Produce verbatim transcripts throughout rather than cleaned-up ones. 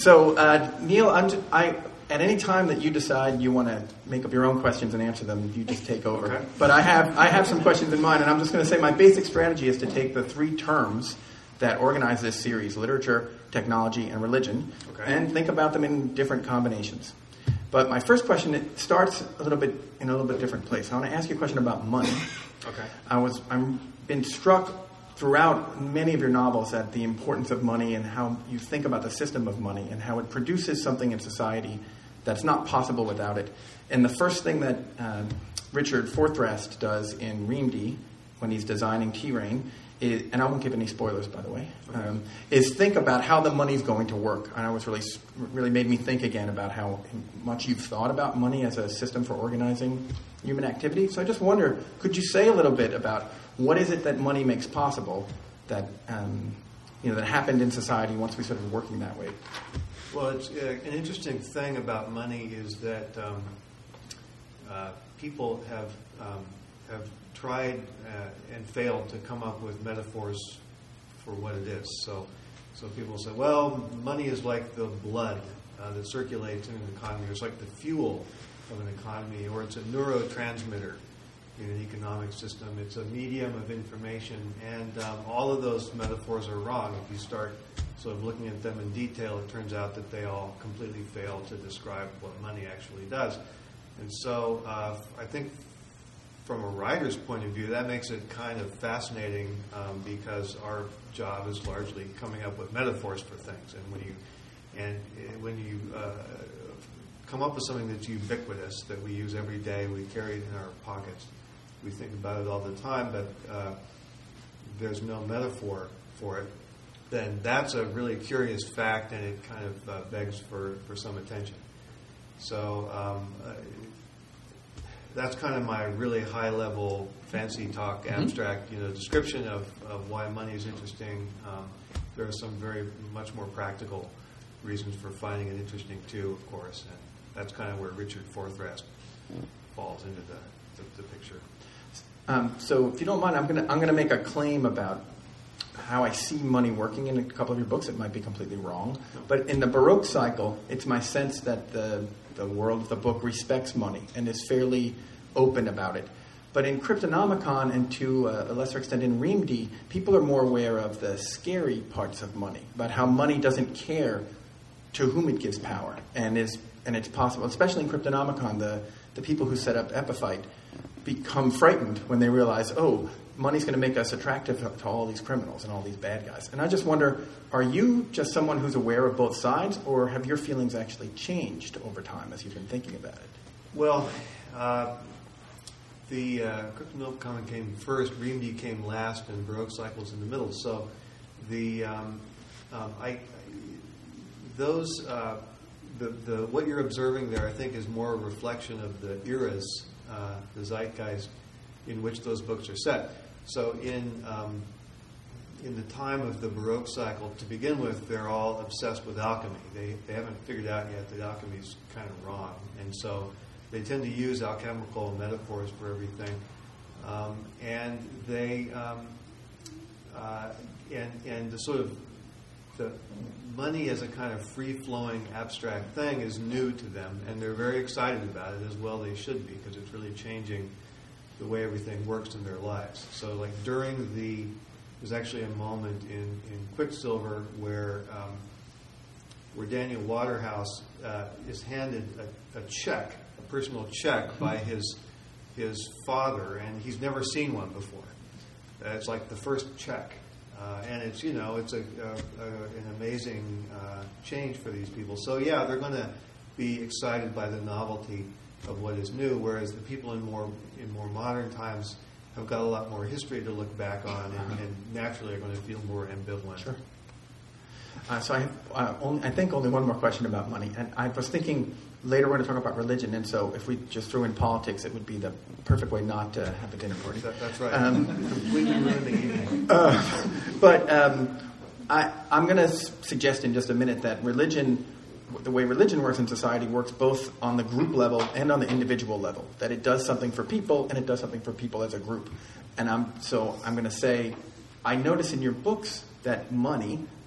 So, uh, Neil, I'm j- I, at any time that you decide you want to make up your own questions and answer them, you just take over. Okay. But I have I have some questions in mind, and I'm just going to say my basic strategy is to take the three terms that organize this series: literature, technology, and religion, Okay. and think about them in different combinations. But my first question, it starts a little bit in a little bit different place. I want to ask you a question about money. Okay. I was I'm been struck throughout many of your novels at the importance of money and how you think about the system of money and how it produces something in society that's not possible without it. And the first thing that uh, Richard Forthrest does in Reamdy when he's designing T-Rain, is, and I won't give any spoilers, by the way, um, is think about how the money's going to work. And I was really, really made me think again about how much you've thought about money as a system for organizing human activity. So I just wonder, could you say a little bit about what is it that money makes possible that um, you know that happened in society once we started working that way? Well, it's, uh, an interesting thing about money is that um, uh, people have um, have tried uh, and failed to come up with metaphors for what it is. So, so people say, well, money is like the blood uh, that circulates in an economy. It's like the fuel of an economy, or it's a neurotransmitter in an economic system. It's a medium of information, and um, all of those metaphors are wrong. If you start sort of looking at them in detail, it turns out that they all completely fail to describe what money actually does. And so uh, I think from a writer's point of view, that makes it kind of fascinating um, because our job is largely coming up with metaphors for things. And when you and when you uh, come up with something that's ubiquitous, that we use every day, we carry it in our pockets, we think about it all the time, but uh, there's no metaphor for it, then that's a really curious fact, and it kind of uh, begs for, for some attention. So um, uh, that's kind of my really high-level, fancy talk, Mm-hmm. abstract, you know, description of, of why money is interesting. Um, there are some very much more practical reasons for finding it interesting too, of course, and that's kind of where Richard Forthrest falls into the, the, the picture. Um, so, if you don't mind, I'm going to I'm going to make a claim about how I see money working in a couple of your books. It might be completely wrong, but in the Baroque cycle, it's my sense that the the world of the book respects money and is fairly open about it. But in Cryptonomicon and to a lesser extent in Reamdy, people are more aware of the scary parts of money, about how money doesn't care to whom it gives power, and is and it's possible, especially in Cryptonomicon, the the people who set up Epiphyte become frightened when they realize, oh, money's going to make us attractive to all these criminals and all these bad guys. And I just wonder, are you just someone who's aware of both sides, or have your feelings actually changed over time as you've been thinking about it? Well, uh, the uh, Cryptonomicon came first, Reamdy came last, and Baroque cycle's in the middle. So the um, um, I, I those uh, the the what you're observing there, I think, is more a reflection of the eras, uh, the zeitgeist in which those books are set. So in um, in the time of the Baroque cycle, to begin with, they're all obsessed with alchemy. They they haven't figured out yet that alchemy is kind of wrong, and so they tend to use alchemical metaphors for everything, um, and they um, uh, and and the sort of the money as a kind of free-flowing abstract thing is new to them, and they're very excited about it, as well they should be, because it's really changing the way everything works in their lives. So like during the, there's actually a moment in, in Quicksilver where um, where Daniel Waterhouse uh, is handed a, a check, a personal check by his his father, and he's never seen one before. Uh, it's like the first check. Uh, and it's, you know, it's a, a, a an amazing uh, change for these people. So yeah, they're going to be excited by the novelty of what is new, whereas the people in more in more modern times have got a lot more history to look back on, and, and naturally are going to feel more ambivalent. Sure. Uh, so I have, uh, only, I think only one more question about money, and I was thinking later we're going to talk about religion, and so if we just threw in politics, it would be the perfect way not to have a dinner party. That, that's right. Um, Completely ruin the evening. Uh, but um, I, I'm going to s- suggest in just a minute that religion, the way religion works in society, works both on the group level and on the individual level. That it does something for people, and it does something for people as a group. And I'm so I'm going to say, I notice in your books that money,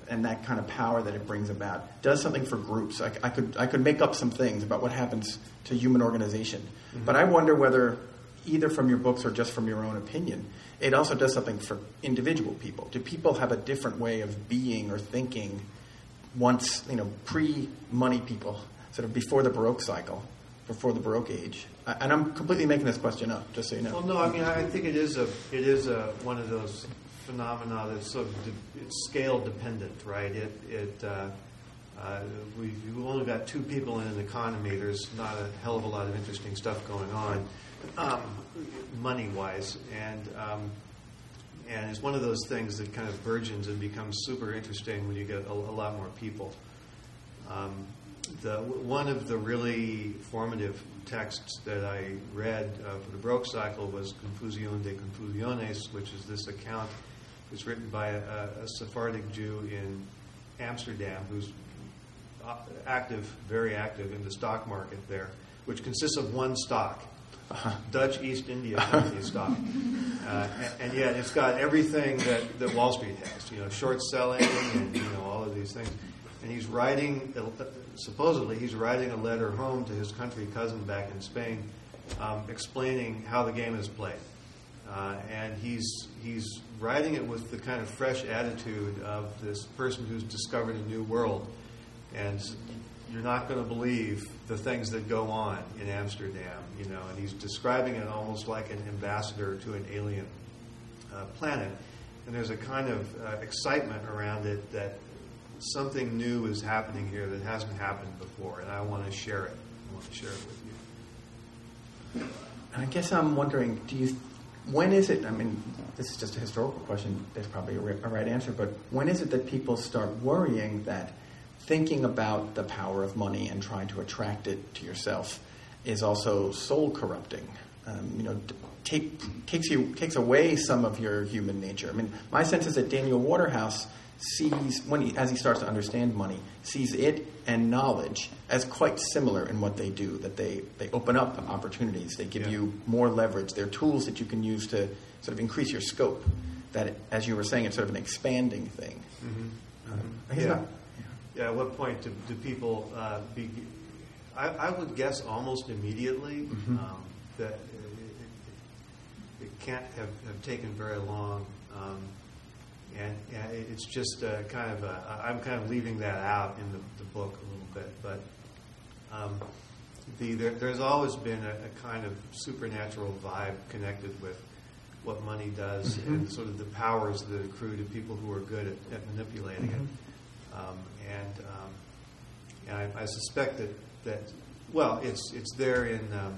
and that kind of power that it brings about does something for groups. I, I could I could make up some things about what happens to human organization, mm-hmm. but I wonder whether, either from your books or just from your own opinion, it also does something for individual people. Do people have a different way of being or thinking once, you know, pre-money people, sort of before the Baroque cycle, before the Baroque age? And I'm completely making this question up, just so you know. Well, no, I mean, I think it is a it is a one of those phenomena that's sort of de- it's scale dependent, right? It it uh, uh, we've, we've only got two people in an economy. There's not a hell of a lot of interesting stuff going on, um, money wise, and um, and it's one of those things that kind of burgeons and becomes super interesting when you get a, a lot more people. Um, the one of the really formative texts that I read uh, for the Baroque cycle was Confusione de Confusiones, which is this account. It's written by a, a Sephardic Jew in Amsterdam who's active, very active in the stock market there, which consists of one stock, uh-huh. Dutch East India Company stock. Uh, and, and yet it's got everything that, that Wall Street has, you know, short selling and, you know, all of these things. And he's writing, supposedly he's writing a letter home to his country cousin back in Spain, um, explaining how the game is played. Uh, and he's he's writing it with the kind of fresh attitude of this person who's discovered a new world. And you're not going to believe the things that go on in Amsterdam, you know. And he's describing it almost like an ambassador to an alien uh, planet. And there's a kind of uh, excitement around it that something new is happening here that hasn't happened before, and I want to share it. I want to share it with you. And I guess I'm wondering, do you, when is it, I mean, this is just a historical question, there's probably a, a right answer, but when is it that people start worrying that thinking about the power of money and trying to attract it to yourself is also soul corrupting? Um, you know, take, takes you takes away some of your human nature. I mean, my sense is that Daniel Waterhouse sees, when he, as he starts to understand money, sees it and knowledge as quite similar in what they do, that they, they open up opportunities, they give yeah. you more leverage, they're tools that you can use to sort of increase your scope, that, as you were saying, it's sort of an expanding thing. Mm-hmm. Um, yeah. yeah. yeah, at what point do, do people, uh, be, I, I would guess almost immediately, mm-hmm. um, that it, it, it can't have, have taken very long. Um, And, and it's just uh, kind of a, I'm kind of leaving that out in the, the book a little bit, but um, the there, there's always been a, a kind of supernatural vibe connected with what money does mm-hmm. and sort of the powers that accrue to people who are good at, at manipulating mm-hmm. it. Um, and um, and I, I suspect that, that well, it's it's there in um,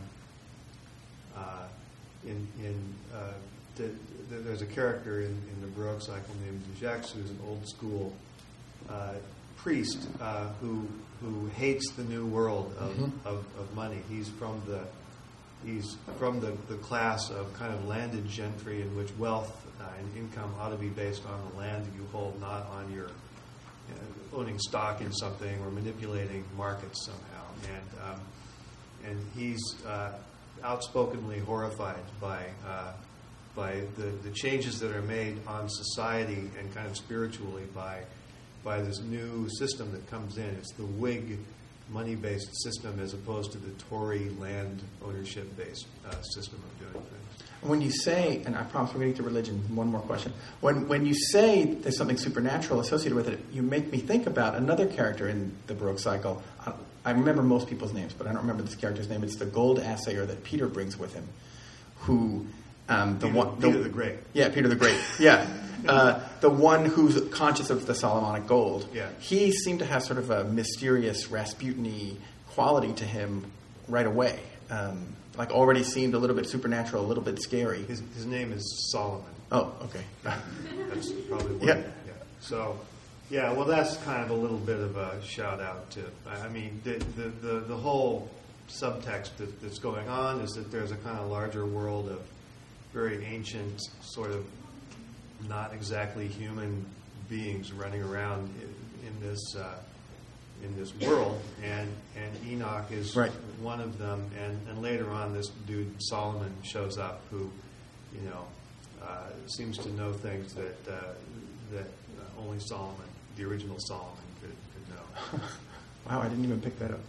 uh, in in. Uh, the, There's a character in, in the Baroque cycle named Jacques, who's an old school uh, priest uh, who who hates the new world of, mm-hmm. of, of money. He's from the he's from the, the class of kind of landed gentry in which wealth uh, and income ought to be based on the land that you hold, not on your you know, owning stock in something or manipulating markets somehow. And um, and he's uh, outspokenly horrified by. Uh, by the, the changes that are made on society and kind of spiritually by by this new system that comes in. It's the Whig money-based system as opposed to the Tory land ownership-based uh, system of doing things. When you say, and I promise we're going to get to religion, one more question. When when you say there's something supernatural associated with it, you make me think about another character in the Baroque cycle. I, I remember most people's names, but I don't remember this character's name. It's the gold assayer that Peter brings with him, who... Um, the Peter, one, the, Peter the Great. Yeah, Peter the Great. Yeah. Uh, the one who's conscious of the Solomonic gold. Yeah. He seemed to have sort of a mysterious Rasputin-y quality to him right away. Um, like already seemed a little bit supernatural, a little bit scary. His, his name is Solomon. Oh, okay. That's probably what. Yeah. yeah. So, yeah, well, that's kind of a little bit of a shout out to, I mean, the the, the, the whole subtext that, that's going on is that there's a kind of larger world of very ancient, sort of not exactly human beings running around in, in this uh, in this world, and and Enoch is right. one of them. And, and later on, this dude Solomon shows up, who, you know, uh, seems to know things that uh, that uh, only Solomon the original Solomon could, could know. Wow, I didn't even pick that up.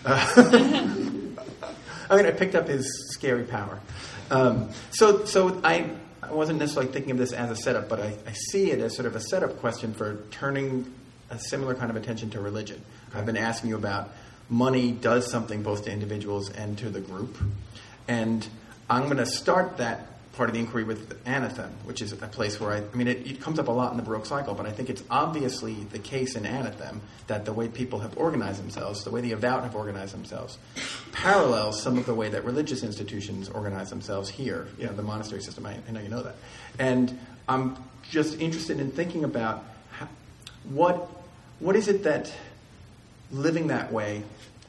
Uh, I mean, I picked up his scary power. Um, so, so I, I wasn't necessarily thinking of this as a setup, but I, I see it as sort of a setup question for turning a similar kind of attention to religion. I've been asking you about money does something both to individuals and to the group. And I'm going to start that part of the inquiry with Anathem, which is a place where I, I mean, it, it comes up a lot in the Baroque cycle, but I think it's obviously the case in Anathem that the way people have organized themselves, the way the Avowed have organized themselves, parallels some of the way that religious institutions organize themselves here, you know, the monastery system. I, I know you know that. And I'm just interested in thinking about how, what what is it that living that way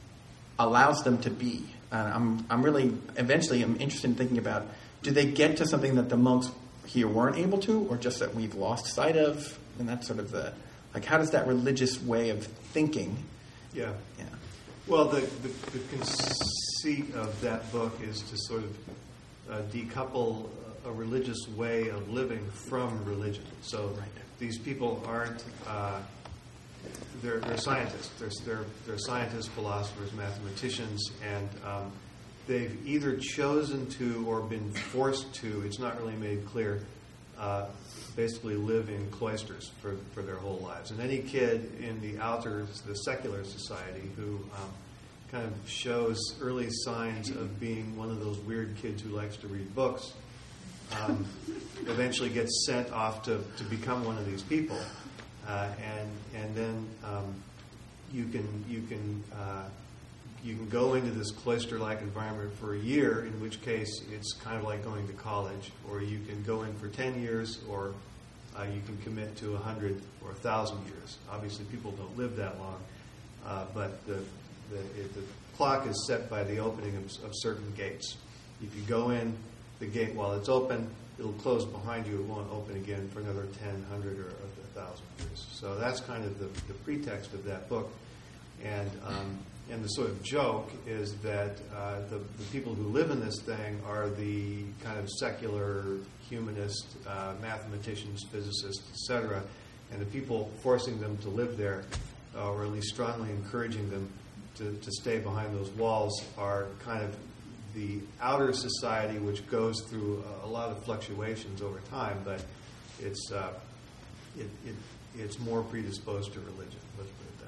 allows them to be. Uh, I'm I'm really, eventually I'm interested in thinking about, do they get to something that the monks here weren't able to, or just that we've lost sight of? And that's sort of the, like, how does that religious way of thinking? Yeah. Yeah. Well, the, the, the conceit of that book is to sort of uh, decouple a religious way of living from religion. So right. These people aren't, uh, they're, they're scientists. They're, they're, they're scientists, philosophers, mathematicians, and um, they've either chosen to or been forced to, it's not really made clear, uh, basically live in cloisters for, for their whole lives. And any kid in the outer, the secular society who um, kind of shows early signs of being one of those weird kids who likes to read books um, eventually gets sent off to, to become one of these people. Uh, and and then um, you can you can uh, you can go into this cloister-like environment for a year, in which case it's kind of like going to college, or you can go in for ten years, or uh, you can commit to a hundred or a thousand years. Obviously, people don't live that long, uh, but the the, it, the clock is set by the opening of, of certain gates. If you go in the gate while it's open, it'll close behind you. It won't open again for another ten, hundred, or a thousand years. So that's kind of the, the pretext of that book. And um, and the sort of joke is that uh, the, the people who live in this thing are the kind of secular humanist uh, mathematicians, physicists, et cetera. And the people forcing them to live there, uh, or at least strongly encouraging them to, to stay behind those walls, are kind of the outer society, which goes through a, a lot of fluctuations over time, but it's uh, it, it it's more predisposed to religion. Let's put it that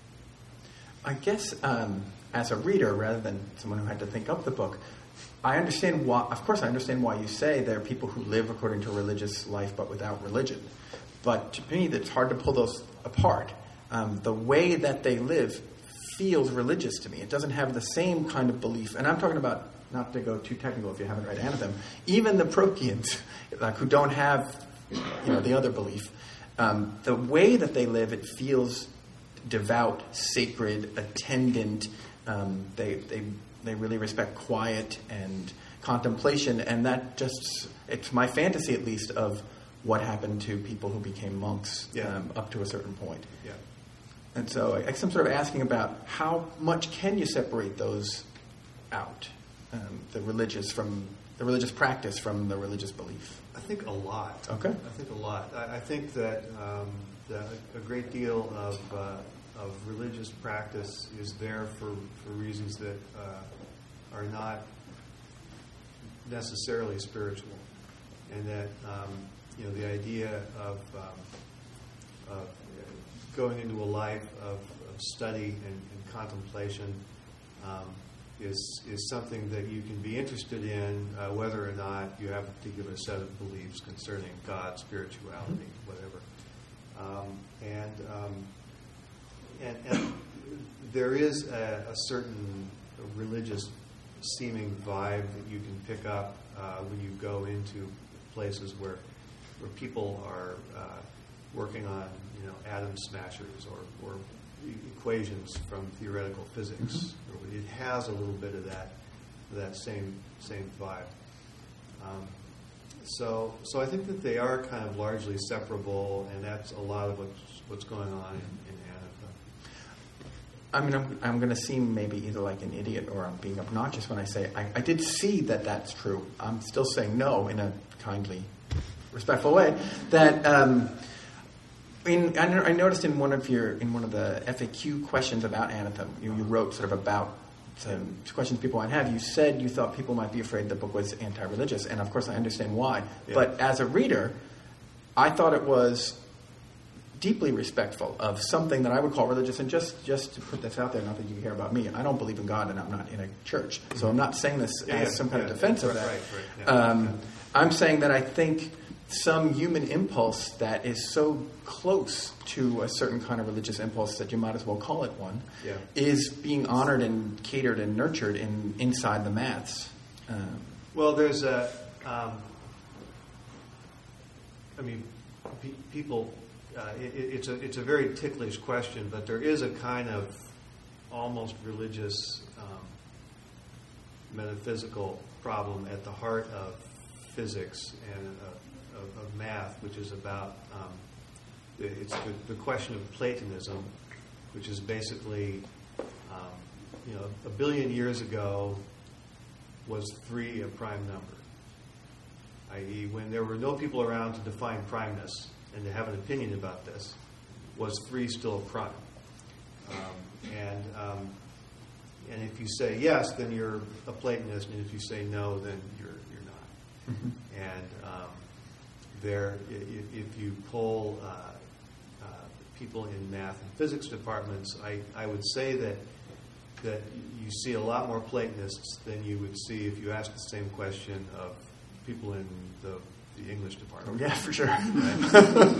way. I guess um, as a reader, rather than someone who had to think up the book, I understand why. Of course, I understand why you say there are people who live according to a religious life, but without religion. But to me, it's hard to pull those apart. Um, the way that they live feels religious to me. It doesn't have the same kind of belief. And I'm talking about, not to go too technical if you haven't read Anathem, even the Proteans, like, who don't have, you know, the other belief. Um, the way that they live, it feels devout, sacred, attendant. Um, they they they really respect quiet and contemplation, and that just, it's my fantasy at least of what happened to people who became monks yeah. um, up to a certain point. Yeah. And so I guess I'm sort of asking about how much can you separate those out, um, the religious from the religious practice from the religious belief? I think a lot. Okay. I think a lot. I, I think that, um, that a great deal of uh, of religious practice is there for, for reasons that uh, are not necessarily spiritual, and that um, you know the idea of, um, of going into a life of, of study and, and contemplation um, is is something that you can be interested in, uh, whether or not you have a particular set of beliefs concerning God, spirituality, mm-hmm. whatever. Um, and, um, and and there is a, a certain religious seeming vibe that you can pick up uh, when you go into places where where people are uh, working on, you know, atom smashers or, or equations from theoretical physics. Mm-hmm. It has a little bit of that that same same vibe. Um, so so I think that they are kind of largely separable, and that's a lot of what's what's going on in, in Anathem. I mean, I'm, I'm going to seem maybe either like an idiot or I'm being obnoxious when I say I, I did see that that's true. I'm still saying no in a kindly, respectful way. That um, in, I noticed in one of your in one of the F A Q questions about Anathem, you, you wrote sort of about some questions people might have. You said you thought people might be afraid the book was anti-religious, and of course I understand why. Yeah. But as a reader, I thought it was deeply respectful of something that I would call religious. And just, just to put this out there, not that you hear about me, I don't believe in God and I'm not in a church. So I'm not saying this yeah, as yeah, some kind yeah, of defense of that. Right, right, yeah, um, yeah. I'm saying that I think some human impulse that is so close to a certain kind of religious impulse that you might as well call it one yeah. is being honored and catered and nurtured in inside the maths. Um, well, there's a... Um, I mean, pe- people... Uh, it, it's a it's a very ticklish question, but there is a kind of almost religious, um, metaphysical problem at the heart of physics and uh, of, of math, which is about um, it's the, the question of Platonism, which is basically um, you know a billion years ago was three a prime number, that is, when there were no people around to define primeness and to have an opinion about this, was three still prime? Um, and um, and if you say yes, then you're a Platonist, and if you say no, then you're you're not. Mm-hmm. And um, there, if, if you poll uh, uh, people in math and physics departments, I, I would say that that you see a lot more Platonists than you would see if you asked the same question of people in the the English department. Oh, yeah, for sure. Right?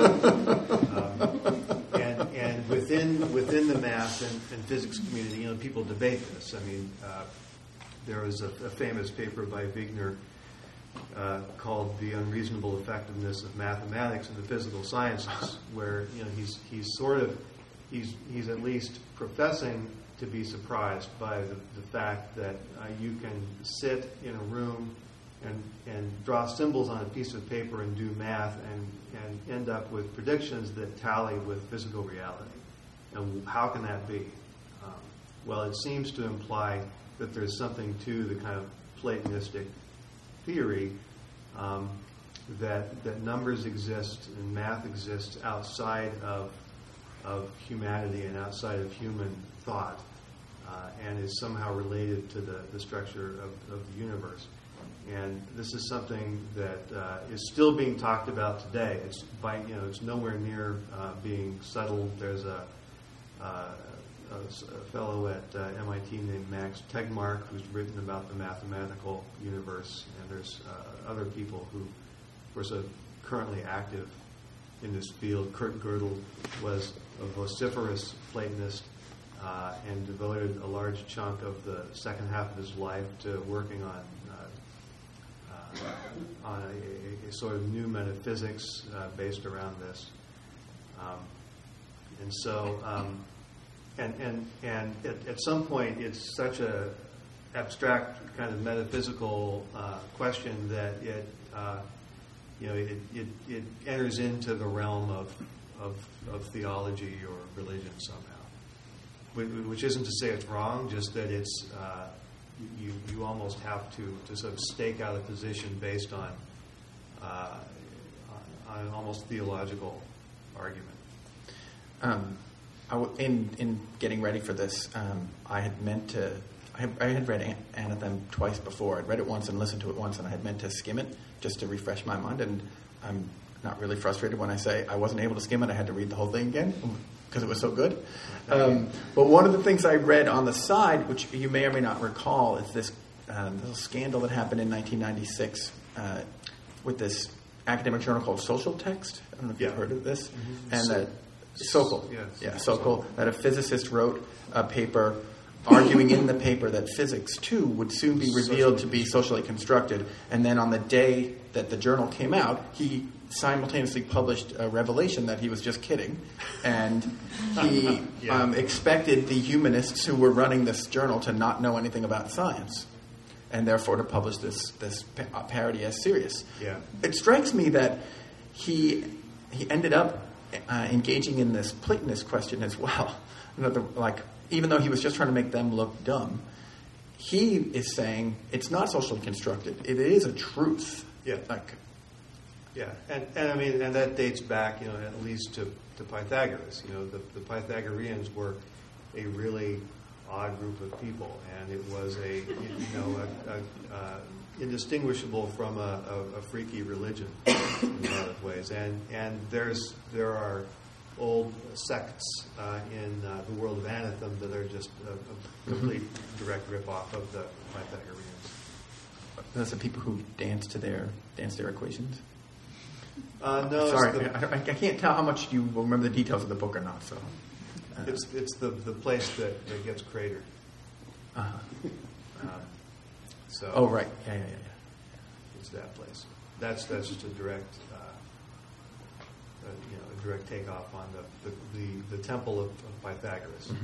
um, and and within within the math and, and physics community, you know, people debate this. I mean, uh, there was a, a famous paper by Wigner uh, called "The Unreasonable Effectiveness of Mathematics in the Physical Sciences," where you know he's he's sort of he's he's at least professing to be surprised by the, the fact that uh, you can sit in a room and and draw symbols on a piece of paper and do math and, and end up with predictions that tally with physical reality. And how can that be? Um, well, it seems to imply that there's something to the kind of Platonistic theory um, that that numbers exist and math exists outside of of humanity and outside of human thought, uh, and is somehow related to the, the structure of, of the universe. And this is something that uh, is still being talked about today. It's by you know it's nowhere near uh, being settled. There's a, uh, a, a fellow at uh, M I T named Max Tegmark who's written about the mathematical universe, and there's uh, other people who, of course, are currently active in this field. Kurt Gödel was a vociferous Platonist uh, and devoted a large chunk of the second half of his life to working on Uh, on a, a, a sort of new metaphysics uh, based around this, um, and so um, and and and at, at some point it's such a abstract kind of metaphysical uh, question that it uh, you know it, it it enters into the realm of of, of theology or religion somehow, which isn't to say it's wrong, just that it's. Uh, You, you almost have to, to sort of stake out a position based on, uh, on an almost theological argument. Um, I w- in in getting ready for this, um, I had meant to. I had, I had read An- Anathem twice before. I'd read it once and listened to it once, and I had meant to skim it just to refresh my mind. And I'm not really frustrated when I say I wasn't able to skim it. I had to read the whole thing again because it was so good. Um, but one of the things I read on the side, which you may or may not recall, is this uh, little scandal that happened in nineteen ninety-six uh, with this academic journal called Social Text. I don't know if yeah. you've heard of this. Mm-hmm. And so, that Sokal, yes. yeah, Sokal, that a physicist wrote a paper arguing in the paper that physics, too, would soon be revealed to be socially constructed. And then on the day that the journal came out, he simultaneously published a revelation that he was just kidding. And he yeah. um, expected the humanists who were running this journal to not know anything about science, and therefore to publish this, this parody as serious. Yeah. It strikes me that he he ended up uh, engaging in this Platonist question as well. Another, like, even though he was just trying to make them look dumb, he is saying it's not socially constructed. It is a truth. Yeah. Like, Yeah, and, and I mean, and that dates back, you know, at least to, to Pythagoras. You know, the, the Pythagoreans were a really odd group of people, and it was a, you know, a, a, uh, indistinguishable from a, a, a freaky religion in a lot of ways. And and there's there are old sects uh, in uh, the world of Anathem that are just a, a complete mm-hmm. direct rip-off of the Pythagoreans. Those are people who dance to their dance their equations. Uh, no, sorry, the, I, I can't tell how much you will remember the details of the book or not. So uh, it's it's the, the place that, that gets cratered. Uh-huh. Um, so oh right, yeah, yeah, yeah. It's that place. That's that's just a direct, uh, uh, you know, a direct takeoff on the the, the, the temple of, of Pythagoras. Mm-hmm.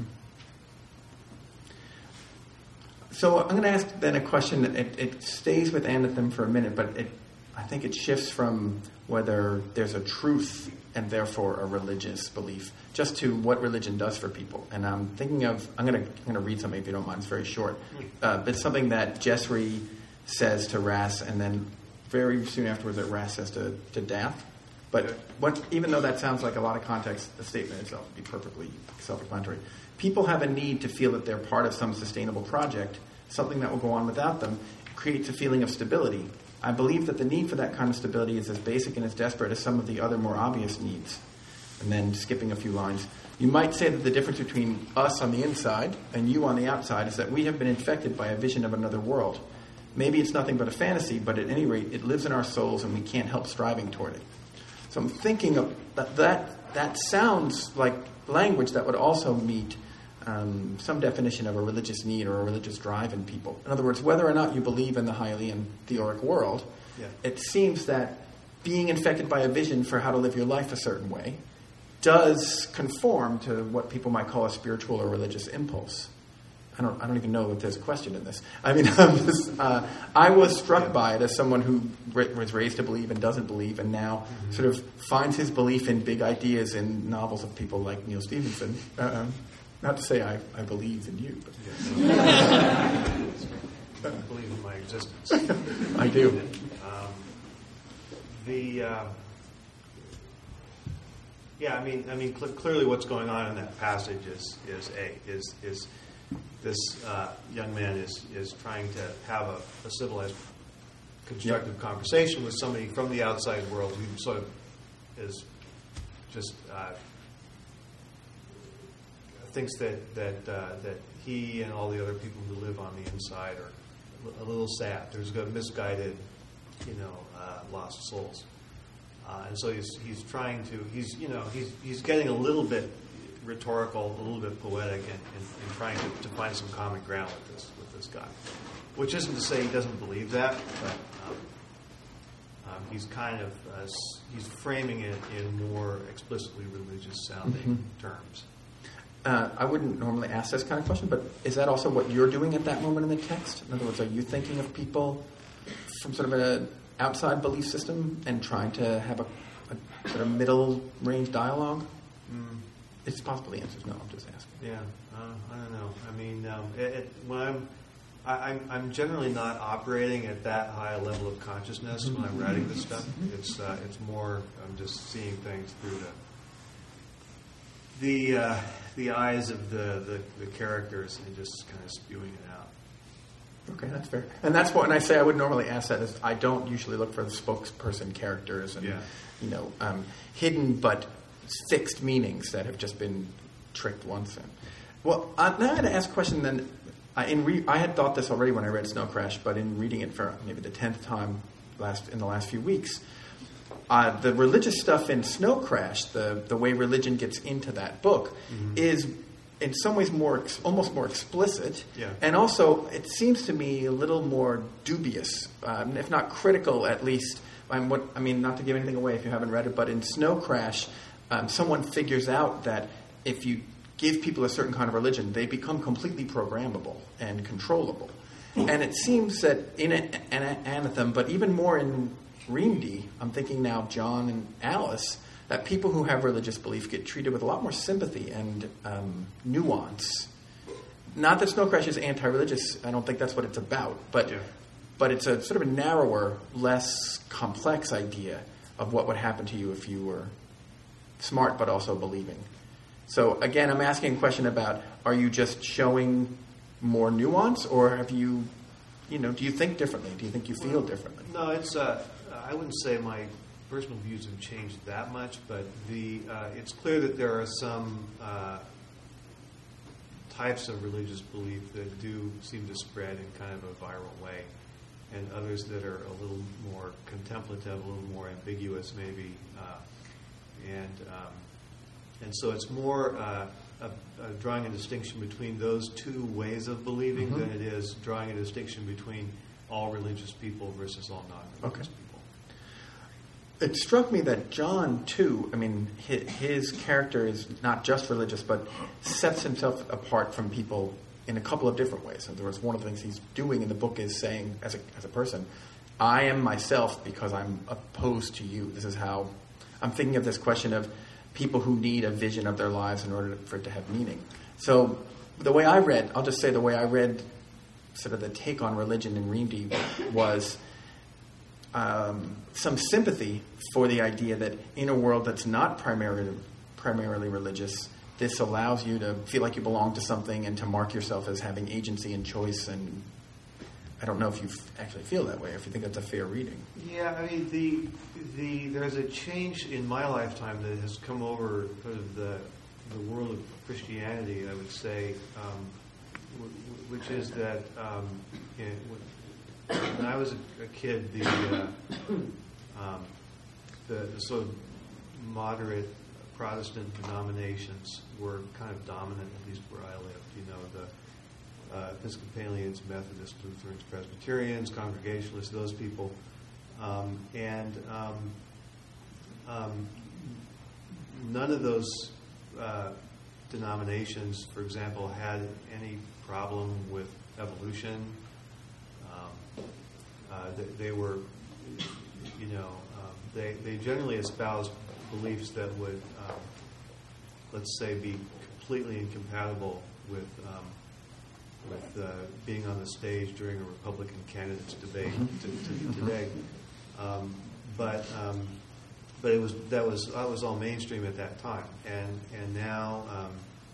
So I'm going to ask then a question. It, it stays with Anathem for a minute, but it, I think it shifts from whether there's a truth and therefore a religious belief, just to what religion does for people. And I'm thinking of, I'm going to I'm going to read something if you don't mind. It's very short. Uh, but it's something that Jessri says to Ras, and then very soon afterwards that Ras says to, to Dath. But what, even though that sounds like a lot of context, the statement itself would be perfectly self-explanatory. People have a need to feel that they're part of some sustainable project, something that will go on without them. It creates a feeling of stability. I believe that the need for that kind of stability is as basic and as desperate as some of the other more obvious needs. And then skipping a few lines. You might say that the difference between us on the inside and you on the outside is that we have been infected by a vision of another world. Maybe it's nothing but a fantasy, but at any rate, it lives in our souls and we can't help striving toward it. So I'm thinking of that. That, that sounds like language that would also meet um, some definition of a religious need or a religious drive in people. In other words, whether or not you believe in the Hylian theoric world, yeah. It seems that being infected by a vision for how to live your life a certain way does conform to what people might call a spiritual or religious impulse. I don't. I don't even know if there's a question in this. I mean, I'm just, uh, I was struck by it as someone who was raised to believe and doesn't believe, and now mm-hmm. sort of finds his belief in big ideas in novels of people like Neil Stephenson. Uh, not to say I, I believe in you, but yes. I believe in my existence. I do. Um, the uh, yeah, I mean, I mean, cl- clearly, what's going on in that passage is is a is is. This uh, young man is, is trying to have a, a civilized, constructive yep. conversation with somebody from the outside world who sort of is just uh, thinks that that uh, that he and all the other people who live on the inside are a little sad. There's a misguided, you know, uh, lost souls, uh, and so he's he's trying to he's you know he's he's getting a little bit rhetorical, a little bit poetic, and, and, and trying to, to find some common ground with this with this guy. Which isn't to say he doesn't believe that, but um, um, he's kind of uh, he's framing it in more explicitly religious sounding mm-hmm. terms. Uh, I wouldn't normally ask this kind of question, but is that also what you're doing at that moment in the text? In other words, are you thinking of people from sort of an outside belief system and trying to have a, a sort of middle range dialogue? Mm. It's possible the answer is no. I'm just asking. Yeah, uh, I don't know. I mean, um, it, it, when I'm, I, I'm, I'm generally not operating at that high a level of consciousness when I'm writing this stuff. It's, uh, it's more I'm just seeing things through the, the, uh, the eyes of the, the, the characters and just kind of spewing it out. Okay, that's fair. And that's what, and I say I would normally ask that is I don't usually look for the spokesperson characters and, yeah. you know, um, hidden but fixed meanings that have just been tricked once. In. Well, uh, now I had to ask a question then. I, in re- I had thought this already when I read Snow Crash, but in reading it for maybe the tenth time last in the last few weeks, uh, the religious stuff in Snow Crash, the, the way religion gets into that book, mm-hmm. is in some ways more ex- almost more explicit, yeah. and also it seems to me a little more dubious, um, if not critical at least. I'm what, I mean, not to give anything away if you haven't read it, but in Snow Crash, Um, someone figures out that if you give people a certain kind of religion, they become completely programmable and controllable. And it seems that in a, an Anathem, but even more in Reamdy, I'm thinking now of John and Alice, that people who have religious belief get treated with a lot more sympathy and um, nuance. Not that Snow Crash is anti-religious. I don't think that's what it's about. But, yeah. but it's a sort of a narrower, less complex idea of what would happen to you if you were smart but also believing. So again, I'm asking a question about, are you just showing more nuance, or have you, you know, do you think differently? Do you think you feel well, differently? No, it's, uh, I wouldn't say my personal views have changed that much, but the uh, it's clear that there are some uh, types of religious belief that do seem to spread in kind of a viral way, and others that are a little more contemplative, a little more ambiguous maybe, uh, and um, and so it's more uh, a, a drawing a distinction between those two ways of believing mm-hmm. than it is drawing a distinction between all religious people versus all non-religious okay. people. It struck me that John, too, I mean, his, his character is not just religious, but sets himself apart from people in a couple of different ways. In other words, one of the things he's doing in the book is saying, as a, as a person, I am myself because I'm opposed to you. This is how I'm thinking of this question of people who need a vision of their lives in order for it to have meaning. So the way I read, I'll just say the way I read sort of the take on religion in Reamde was um, some sympathy for the idea that in a world that's not primarily primarily religious, this allows you to feel like you belong to something and to mark yourself as having agency and choice. And I don't know if you actually feel that way, if you think that's a fair reading. Yeah, I mean, the the there's a change in my lifetime that has come over sort of the the world of Christianity, I would say, um, w- w- which is that um, you know, when I was a, a kid, the, uh, um, the the sort of moderate Protestant denominations were kind of dominant, at least where I lived. You know, the uh, Episcopalians, Methodists, Lutherans, Presbyterians, Congregationalists, those people, um, and um, um, none of those uh, denominations, for example, had any problem with evolution. Um, uh, they, they were, you know, um, they they generally espoused beliefs that would, um, let's say, be completely incompatible with um, with uh, being on the stage during a Republican candidate's debate to, to, today. Um, but um, but it was that was that was all mainstream at that time, and and now um,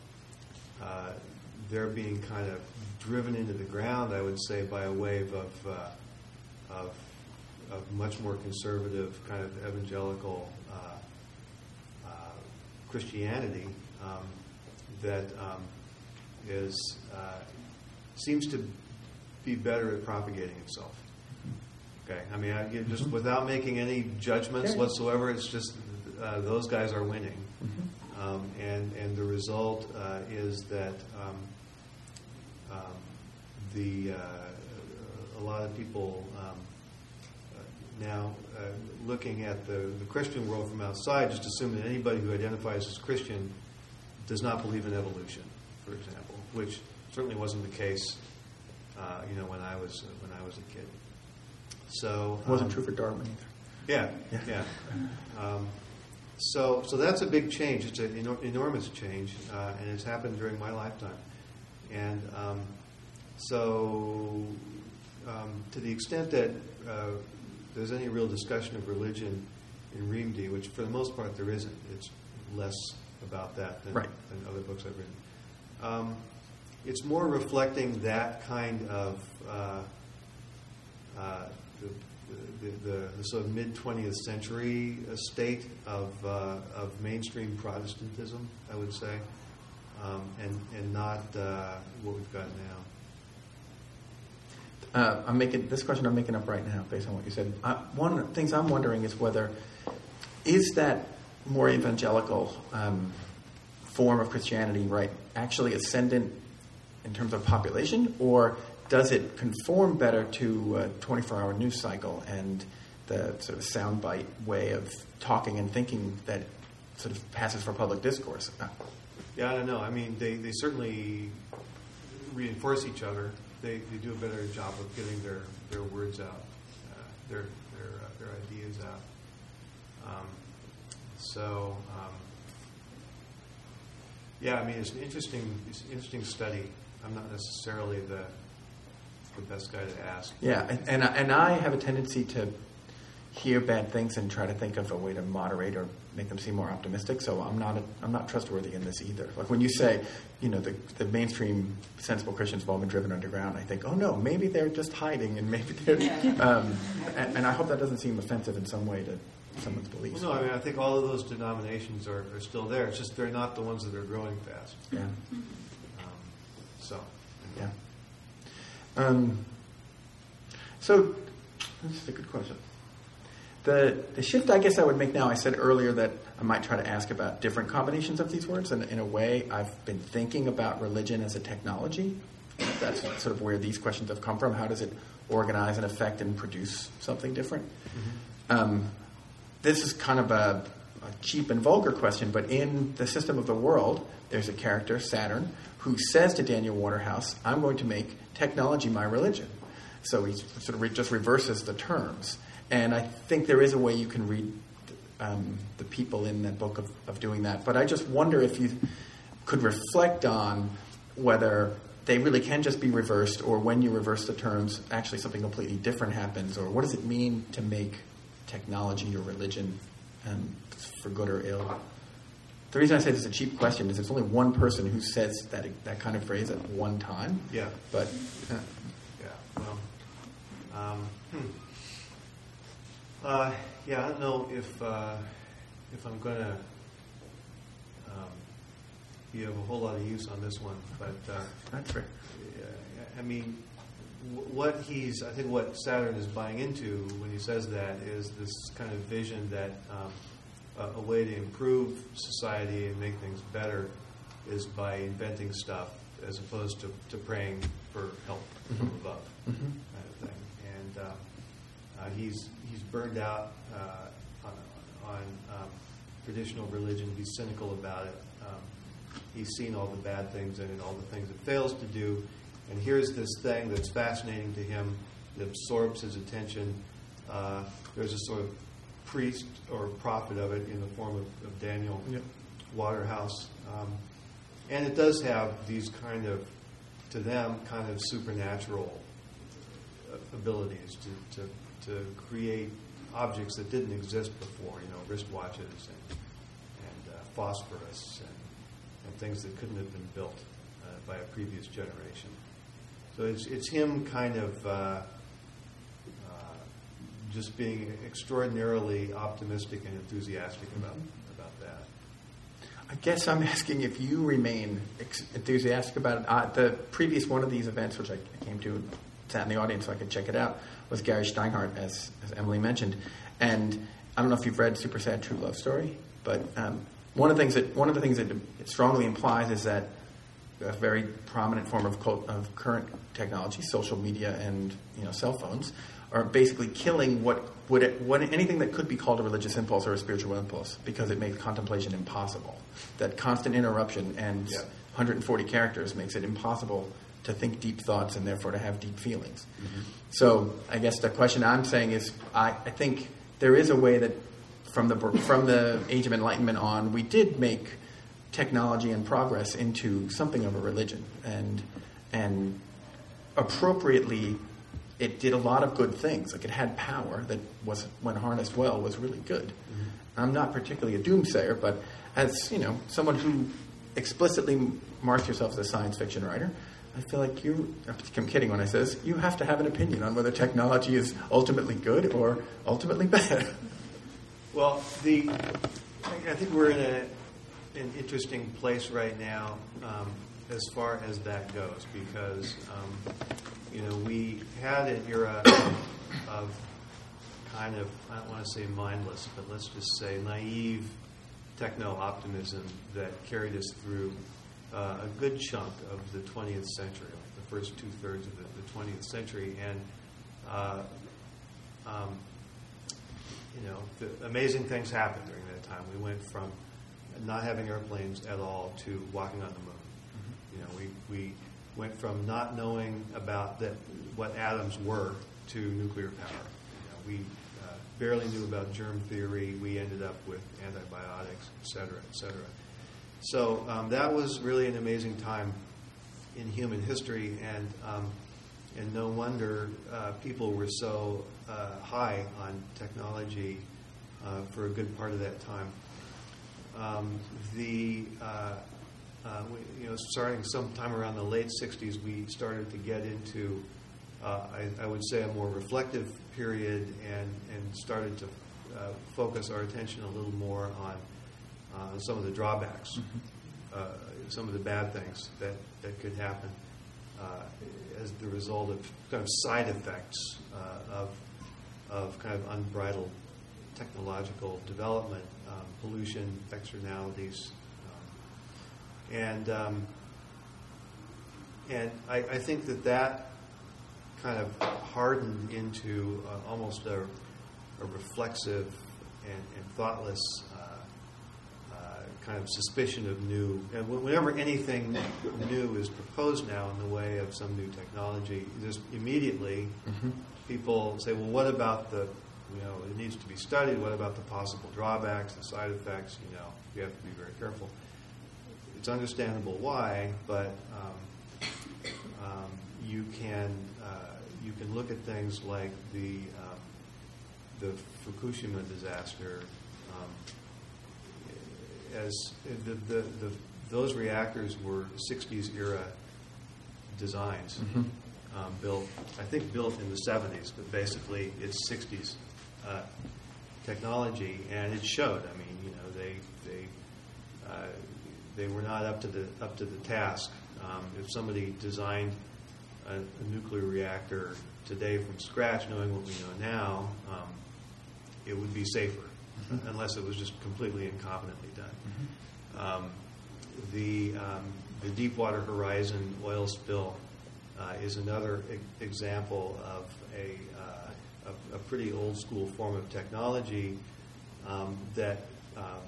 uh, they're being kind of driven into the ground, I would say, by a wave of uh, of, of much more conservative kind of evangelical uh, uh, Christianity um, that um, is uh, seems to be better at propagating itself. Okay, I mean, I, just mm-hmm. without making any judgments yeah. whatsoever, it's just uh, those guys are winning, mm-hmm. um, and and the result uh, is that um, um, the uh, a lot of people um, uh, now uh, looking at the, the Christian world from outside just assume that anybody who identifies as Christian does not believe in evolution, for example, which certainly wasn't the case, uh, you know, when I was uh, when I was a kid. So it wasn't um, true for Darwin either. Yeah, yeah. yeah. Um, so so that's a big change. It's an enor- enormous change, uh, and it's happened during my lifetime. And um, so, um, to the extent that uh, there's any real discussion of religion in Reamde, which for the most part there isn't, it's less about that than, right. than other books I've written. Um, it's more reflecting that kind of uh, uh, the, the, the, the sort of mid-twentieth century state of uh, of mainstream Protestantism, I would say, um, and and not uh, what we've got now. Uh, I'm making this question. I'm making up right now, based on what you said. Uh, one of the things I'm wondering is whether is that more evangelical um, form of Christianity, right, actually ascendant in terms of population, or does it conform better to a twenty-four hour news cycle and the sort of soundbite way of talking and thinking that sort of passes for public discourse? Yeah, I don't know. I mean, they, they certainly reinforce each other. They, they do a better job of getting their, their words out, uh, their their uh, their ideas out. Um, so, um, yeah, I mean, it's an interesting it's an interesting study. I'm not necessarily the the best guy to ask. Yeah, and and I, and I have a tendency to hear bad things and try to think of a way to moderate or make them seem more optimistic. So I'm not a, I'm not trustworthy in this either. Like when you say, you know, the, the mainstream sensible Christians have all been driven underground, I think, oh no, maybe they're just hiding, and maybe they're, um, and, and I hope that doesn't seem offensive in some way to someone's beliefs. Well, no, I mean I think all of those denominations are, are still there. It's just they're not the ones that are growing fast. Yeah. Um, so. Yeah. Um, so this is a good question. The the shift I guess I would make now, I said earlier that I might try to ask about different combinations of these words, and in a way I've been thinking about religion as a technology. That's sort of where these questions have come from. How does it organize and affect and produce something different? Mm-hmm. Um, this is kind of a, a cheap and vulgar question, but in the system of the world, there's a character, Saturn, who says to Daniel Waterhouse, I'm going to make technology my religion. So he sort of re- just reverses the terms. And I think there is a way you can read um, the people in that book of, of doing that. But I just wonder if you could reflect on whether they really can just be reversed, or when you reverse the terms, actually something completely different happens, or what does it mean to make technology your religion, um, for good or ill? The reason I say this is a cheap question is there's only one person who says that that kind of phrase at one time. Yeah. But uh, yeah. Well. Um, hmm. Uh, yeah, I don't know if uh, if I'm going to um, be of a whole lot of use on this one, but uh, that's fair. I mean, w- what he's I think what Saturn is buying into when he says that is this kind of vision that um, a, a way to improve society and make things better is by inventing stuff as opposed to, to praying for help mm-hmm. from above, mm-hmm. kind of thing. And uh, uh, he's he's burned out uh, on, on um, traditional religion. He's cynical about it. Um, he's seen all the bad things in it, all the things it fails to do. And here's this thing that's fascinating to him that absorbs his attention. Uh, there's a sort of priest or prophet of it in the form of, of Daniel yep. Waterhouse. Um, and it does have these kind of, to them, kind of supernatural abilities to, to, to create objects that didn't exist before, you know, wristwatches and, and uh, phosphorus and, and things that couldn't have been built uh, by a previous generation. So it's it's him kind of uh, uh, just being extraordinarily optimistic and enthusiastic about about that. I guess I'm asking if you remain ex- enthusiastic about it. Uh, the previous one of these events, which I came to, sat in the audience so I could check it out, was Gary Steinhardt, as, as Emily mentioned. And I don't know if you've read Super Sad True Love Story, but um, one of the things that one of the things that it strongly implies is that a very prominent form of, cult, of current technology, social media and you know cell phones, are basically killing what would it, what anything that could be called a religious impulse or a spiritual impulse, because it makes contemplation impossible. That constant interruption and yeah. one hundred forty characters makes it impossible to think deep thoughts and therefore to have deep feelings. Mm-hmm. So I guess the question I'm saying is, I, I think there is a way that from the from the Age of Enlightenment on, we did make technology and progress into something of a religion, and and appropriately it did a lot of good things. Like it had power that was, when harnessed well, was really good. Mm-hmm. I'm not particularly a doomsayer, but as you know, someone who explicitly marks yourself as a science fiction writer, I feel like you, I'm kidding when I say this, you have to have an opinion on whether technology is ultimately good or ultimately bad. Well, the I think we're in a an interesting place right now um, as far as that goes, because um, you know we had an era of kind of, I don't want to say mindless, but let's just say naive techno-optimism that carried us through uh, a good chunk of the twentieth century, like the first two-thirds of the, the twentieth century. And, uh, um, you know, the amazing things happened during that time. We went from not having airplanes at all to walking on the moon. Mm-hmm. You know, we, we went from not knowing about that, what atoms were, to nuclear power. You know, we uh, barely knew about germ theory. We ended up with antibiotics, et cetera, et cetera. So um, that was really an amazing time in human history, and um, and no wonder uh, people were so uh, high on technology uh, for a good part of that time. Um, the uh, uh, we, you know, starting sometime around the late sixties, we started to get into, uh, I, I would say, a more reflective period, and and started to uh, focus our attention a little more on uh, some of the drawbacks, mm-hmm. uh, some of the bad things that, that could happen uh, as the result of kind of side effects uh, of of kind of unbridled technological development, um, pollution, externalities, um, and um, and I, I think that that kind of hardened into uh, almost a, a reflexive and, and thoughtless uh, uh, kind of suspicion of new. And whenever anything new is proposed now in the way of some new technology, just immediately mm-hmm. people say, well, what about the, you know, it needs to be studied. What about the possible drawbacks, the side effects? You know, you have to be very careful. It's understandable why, but um, um, you can uh, you can look at things like the um, the Fukushima disaster um, as the, the, the those reactors were sixties era designs, mm-hmm. um, built I think built in the seventies, but basically it's sixties. Uh, technology, and it showed. I mean, you know, they they uh, they were not up to the up to the task. Um, if somebody designed a, a nuclear reactor today from scratch, knowing what we know now, um, it would be safer, mm-hmm. unless it was just completely incompetently done. Mm-hmm. Um, the um, the Deepwater Horizon oil spill uh, is another e- example of a A, a pretty old school form of technology um, that um,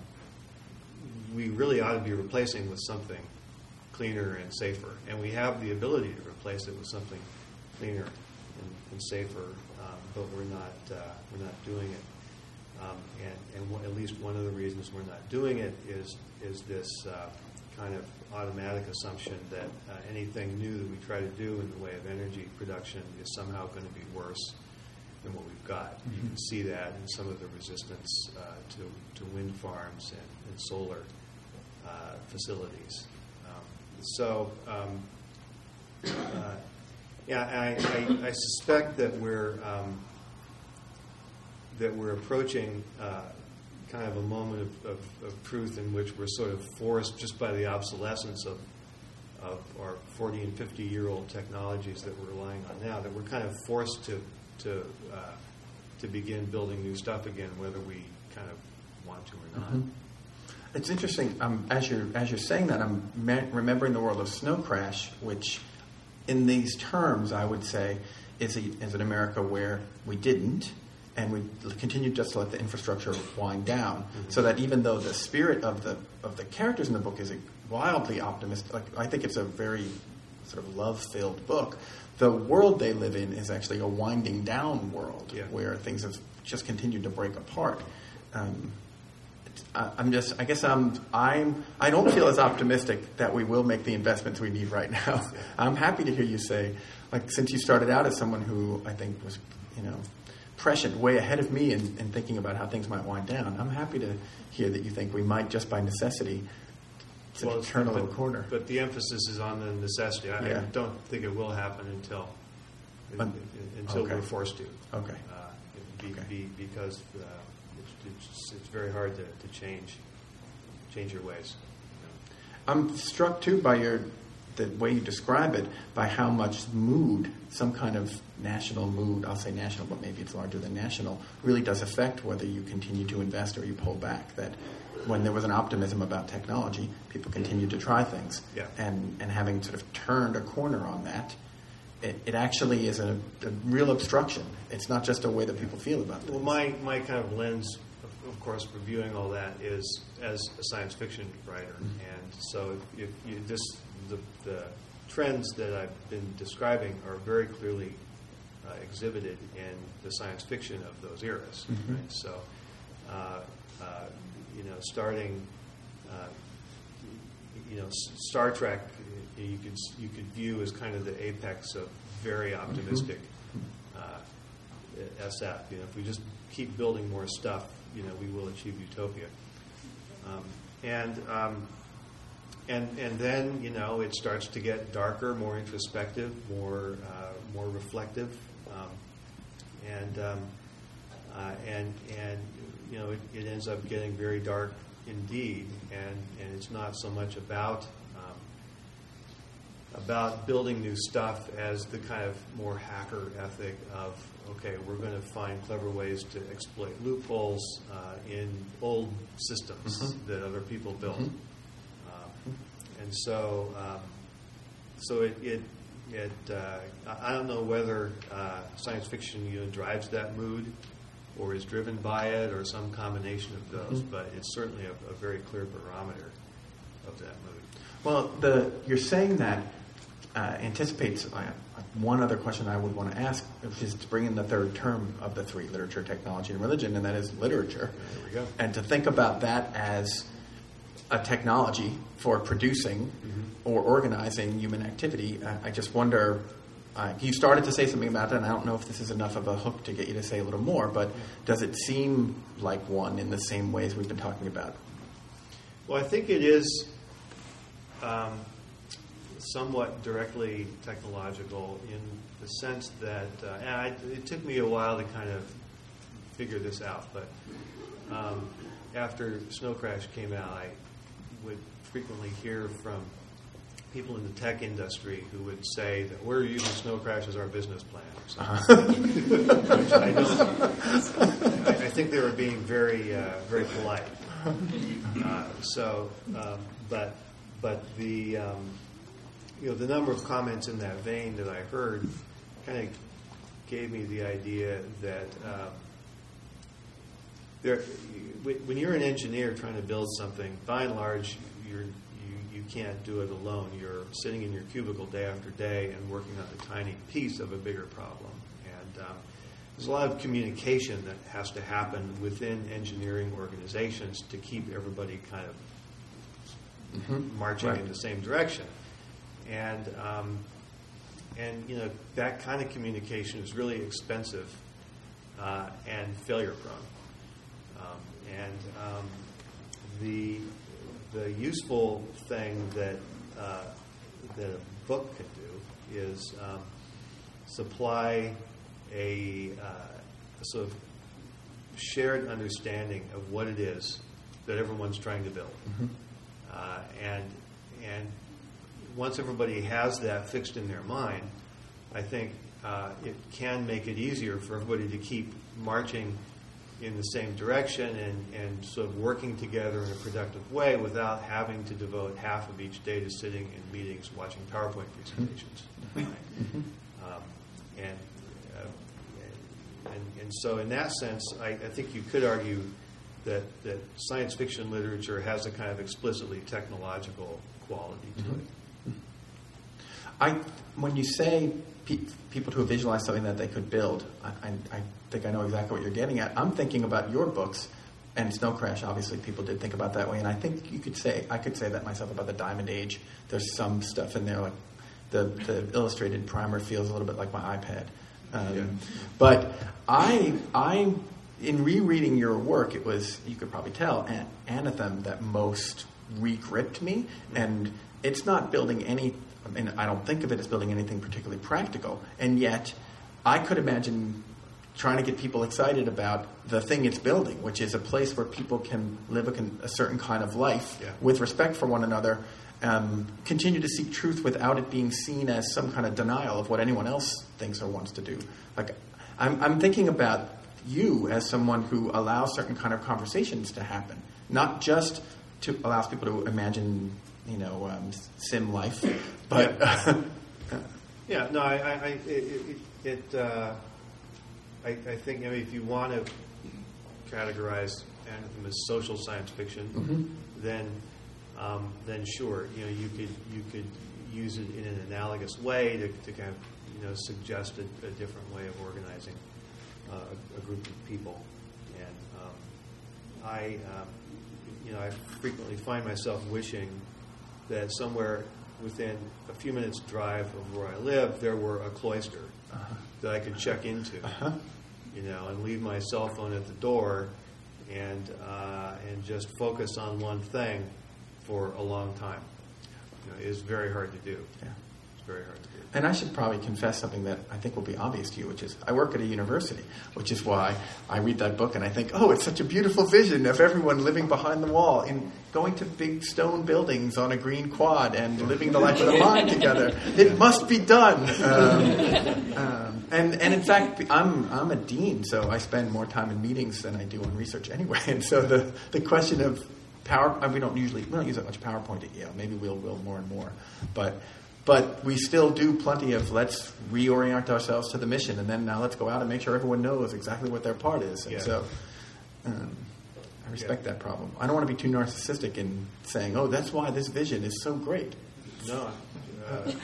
we really ought to be replacing with something cleaner and safer. And we have the ability to replace it with something cleaner and, and safer, um, but we're not uh, we're not doing it. Um, and and w- at least one of the reasons we're not doing it is is this uh, kind of automatic assumption that uh, anything new that we try to do in the way of energy production is somehow going to be worse than what we've got. Mm-hmm. You can see that in some of the resistance uh, to, to wind farms and, and solar uh, facilities. Um, so, um, uh, yeah, I, I, I suspect that we're um, that we're approaching uh, kind of a moment of, of, of truth in which we're sort of forced, just by the obsolescence of of our forty and fifty year old technologies that we're relying on now, that we're kind of forced to to uh, to begin building new stuff again, whether we kind of want to or not. Mm-hmm. It's interesting. Um, as you're as you're saying that, I'm me- remembering the world of Snow Crash, which, in these terms, I would say is a, is an America where we didn't, and we continued just to let the infrastructure wind down, mm-hmm. so that even though the spirit of the of the characters in the book is wildly optimistic, like, I think it's a very sort of love-filled book. The world they live in is actually a winding down world, yeah. where things have just continued to break apart. Um, I, I'm just, I guess I'm, I'm, I don't feel as optimistic that we will make the investments we need right now. Yeah. I'm happy to hear you say, like, since you started out as someone who I think was, you know, prescient, way ahead of me in, in thinking about how things might wind down. I'm happy to hear that you think we might, just by necessity, to well, turn a but, little corner. But the emphasis is on the necessity. I, yeah. I don't think it will happen until Un- until okay. we're forced to. Okay. Uh, be, okay. be, because uh, it's, it's, it's very hard to, to change change your ways. You know? I'm struck too by your the way you describe it, by how much mood, some kind of national mood, I'll say national, but maybe it's larger than national, really does affect whether you continue to invest or you pull back. That when there was an optimism about technology, people continued to try things. Yeah. And and having sort of turned a corner on that, it, it actually is a, a real obstruction. It's not just a way that people feel about things. Well, my, my kind of lens, of, of course, reviewing all that is as a science fiction writer. Mm-hmm. And so if you this the, the trends that I've been describing are very clearly uh, exhibited in the science fiction of those eras. Mm-hmm. Right? So, uh, uh, you know, starting, uh, you know, Star Trek, you could you could view as kind of the apex of very optimistic uh, S F. You know, if we just keep building more stuff, you know, we will achieve utopia. Um, and um, and and then you know it starts to get darker, more introspective, more uh, more reflective, um, and um, uh, and and you know it, it ends up getting very dark indeed, and, and it's not so much about um, about building new stuff as the kind of more hacker ethic of, okay, we're going to find clever ways to exploit loopholes uh, in old systems mm-hmm. that other people built. Mm-hmm. Um, and so um, so it, it, it uh, I don't know whether uh, science fiction you know, drives that mood or is driven by it, or some combination of those, mm-hmm. but it's certainly a, a very clear barometer of that mood. Well, the you're saying that uh, anticipates uh, one other question I would want to ask, which is to bring in the third term of the three, literature, technology, and religion, and that is literature. There we go. And to think about that as a technology for producing mm-hmm. or organizing human activity, I, I just wonder... Uh, you started to say something about that, and I don't know if this is enough of a hook to get you to say a little more, but does it seem like one in the same ways we've been talking about? Well, I think it is um, somewhat directly technological in the sense that, uh, and I, it took me a while to kind of figure this out, but um, after Snow Crash came out, I would frequently hear from people in the tech industry who would say that we're using Snow Crash as our business plan or something. Uh-huh. Which I, don't, I, I think they were being very, uh, very polite. Uh, so, um, but, but the, um, you know, the number of comments in that vein that I heard kind of gave me the idea that um, there, when you're an engineer trying to build something, by and large, you're You can't do it alone. You're sitting in your cubicle day after day and working on a tiny piece of a bigger problem. And um, there's a lot of communication that has to happen within engineering organizations to keep everybody kind of mm-hmm. marching right. in the same direction. And um, and you know that kind of communication is really expensive uh, and failure prone. Um, and um, the The useful thing that uh, that a book can do is um, supply a, uh, a sort of shared understanding of what it is that everyone's trying to build, mm-hmm. uh, and and once everybody has that fixed in their mind, I think uh, it can make it easier for everybody to keep marching in the same direction and, and sort of working together in a productive way without having to devote half of each day to sitting in meetings watching PowerPoint presentations. Right? Um, and, uh, and and so in that sense, I, I think you could argue that, that science fiction literature has a kind of explicitly technological quality to mm-hmm. it. I, when you say pe- people to visualize something that they could build, I, I, I think I know exactly what you're getting at. I'm thinking about your books, and Snow Crash, obviously people did think about that way, and I think you could say, I could say that myself about the Diamond Age. There's some stuff in there, like the, the illustrated primer feels a little bit like my iPad. Um, yeah. But I, I, in rereading your work, it was, you could probably tell, an Anathem that most re-gripped me, and it's not building any, I mean, I don't think of it as building anything particularly practical, and yet I could imagine trying to get people excited about the thing it's building, which is a place where people can live a, con- a certain kind of life yeah. with respect for one another, um, continue to seek truth without it being seen as some kind of denial of what anyone else thinks or wants to do. Like, I'm, I'm thinking about you as someone who allows certain kind of conversations to happen, not just to allows people to imagine, you know, um, sim life, but yeah, yeah no, I, I, I it, it, it uh, I, I think, I mean, if you want to categorize Anathem as social science fiction, mm-hmm. then um, then sure, you know, you could you could use it in an analogous way to, to kind of, you know, suggest a, a different way of organizing uh, a, a group of people. And um, I, um, you know, I frequently find myself wishing that somewhere within a few minutes' drive of where I live, there were a cloister Uh-huh. that I could check into, Uh-huh. you know, and leave my cell phone at the door, and uh, and just focus on one thing for a long time. You know, it is very hard to do. Yeah. It's very hard to do. And I should probably confess something that I think will be obvious to you, which is I work at a university, which is why I read that book and I think, oh, it's such a beautiful vision of everyone living behind the wall and going to big stone buildings on a green quad and living the life of the mind together. It must be done. Um, um, and, and in fact, I'm I'm a dean, so I spend more time in meetings than I do on research anyway. And so the, the question of power, we don't usually, we don't use that much PowerPoint at Yale. Maybe we'll will more and more. But But we still do plenty of let's reorient ourselves to the mission, and then now let's go out and make sure everyone knows exactly what their part is. And yeah. so um, I respect yeah. that problem. I don't want to be too narcissistic in saying, oh, that's why this vision is so great. No. Uh, uh,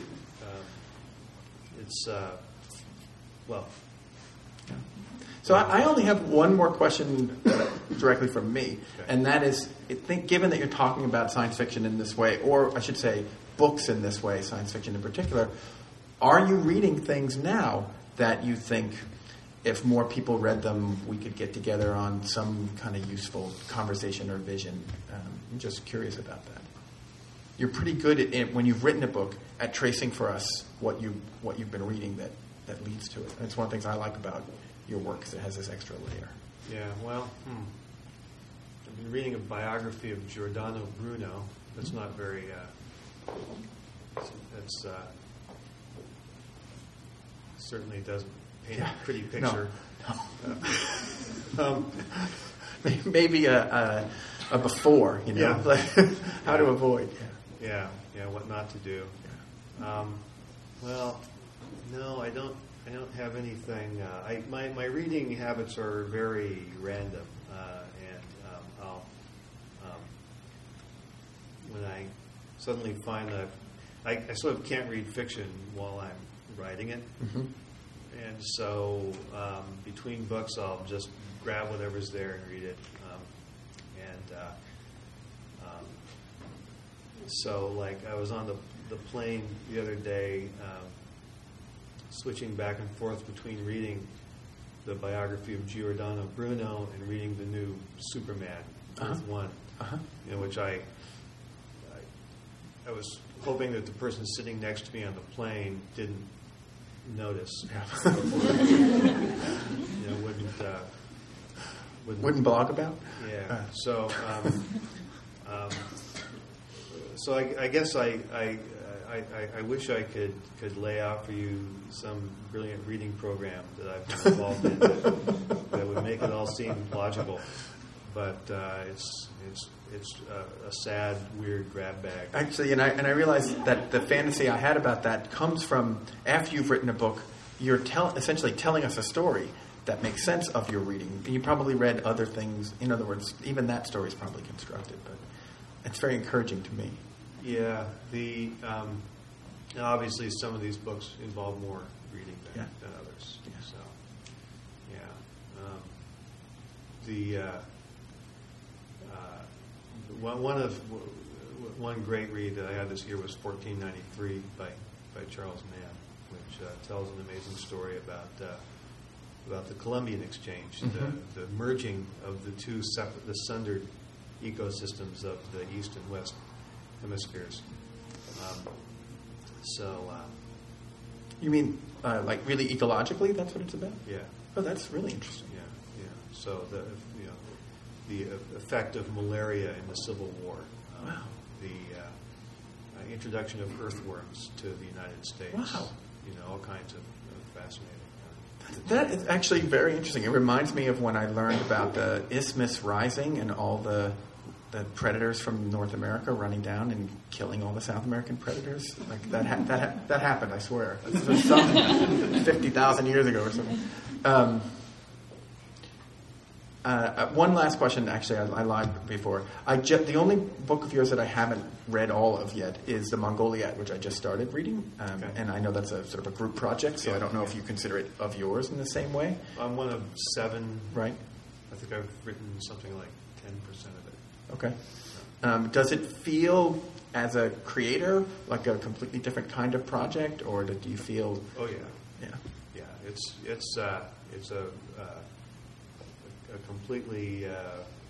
it's, uh, well. Yeah. So I, I only have one more question directly from me, okay. and that is, I think, given that you're talking about science fiction in this way, or I should say books in this way, science fiction in particular, are you reading things now that you think if more people read them, we could get together on some kind of useful conversation or vision? Um, I'm just curious about that. You're pretty good at, at, when you've written a book, at tracing for us what, you, what you've been reading that, that leads to it. And it's one of the things I like about your work, because it has this extra layer. Yeah, well, hmm. I've been reading a biography of Giordano Bruno. That's not very... Uh, It's uh, certainly doesn't paint yeah. a pretty picture. No. No. Uh, um, Maybe a, a, a before, you know, Yeah. like how yeah. to avoid. Yeah. yeah, yeah, what not to do. Um, well, no, I don't. I don't have anything. Uh, I my my reading habits are very random, uh, and um, I'll um, when I. suddenly find that I, I sort of can't read fiction while I'm writing it. Mm-hmm. And so um, between books, I'll just grab whatever's there and read it. Um, and uh, um, so, like, I was on the, the plane the other day, um, switching back and forth between reading the biography of Giordano Bruno and reading the new Superman, Uh-huh. Earth One, Uh-huh. you know, which I... I was hoping that the person sitting next to me on the plane didn't notice. Yeah. you know, wouldn't, uh, wouldn't Wouldn't blog about? Yeah. Uh. So, um, um, so I, I guess I, I, I, I wish I could, could lay out for you some brilliant reading program that I've been involved in that, that would make it all seem logical. But uh, it's it's it's uh, a sad, weird grab bag. Actually, and I and I realize that the fantasy I had about that comes from after you've written a book, you're tell, essentially telling us a story that makes sense of your reading. And you probably read other things. In other words, even that story is probably constructed, but it's very encouraging to me. Yeah, the um, and obviously some of these books involve more reading than, Yeah. than others. Yeah. So, yeah, um, the. Uh, One, one of one great read that I had this year was fourteen ninety-three by, by Charles Mann, which uh, tells an amazing story about uh, about the Columbian Exchange, Mm-hmm. the, the merging of the two separate, the sundered ecosystems of the East and West hemispheres. Um, so, uh, You mean uh, like really ecologically? That's what it's about? yeah, Oh, that's really interesting. yeah, yeah. So the you know the effect of malaria in the Civil War. Um, Wow. The uh, uh, introduction of earthworms to the United States. Wow. You know, all kinds of uh, fascinating. Uh, That is actually very interesting. It reminds me of when I learned about the Isthmus rising and all the the predators from North America running down and killing all the South American predators. Like that ha- that ha- that happened, I swear. That's some fifty thousand years ago or something. Um, uh, one last question. Actually, I, I lied before. I ju- the only book of yours that I haven't read all of yet is the Mongoliad, which I just started reading, um, Okay. and I know that's a sort of a group project. So Yeah. I don't know if you consider it of yours in the same way, I'm one of seven. right? I think I've written something like ten percent of it. Okay. Um, does it feel, as a creator, like a completely different kind of project, or do you feel? Oh yeah, yeah, yeah. It's it's uh, it's a uh, a completely uh,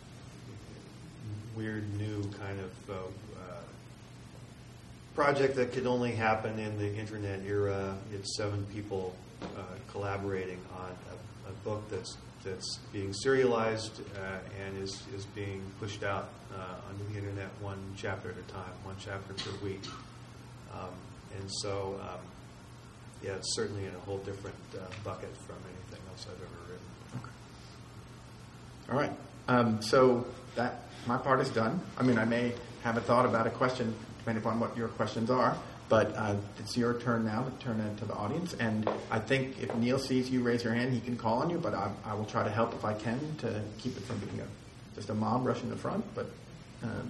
weird new kind of uh, uh, project that could only happen in the internet era. It's seven people uh, collaborating on a, a book that's that's being serialized uh, and is is being pushed out uh, onto the internet one chapter at a time, one chapter per week. Um, and so, um, yeah, it's certainly in a whole different uh, bucket from anything else I've ever written. Okay. All right. Um, so that my part is done. I mean, I may have a thought about a question, depending upon what your questions are. But uh, it's your turn now to turn it to the audience. And I think if Neil sees you raise your hand, he can call on you. But I, I will try to help if I can to keep it from being a, just a mob rush in the front. But um,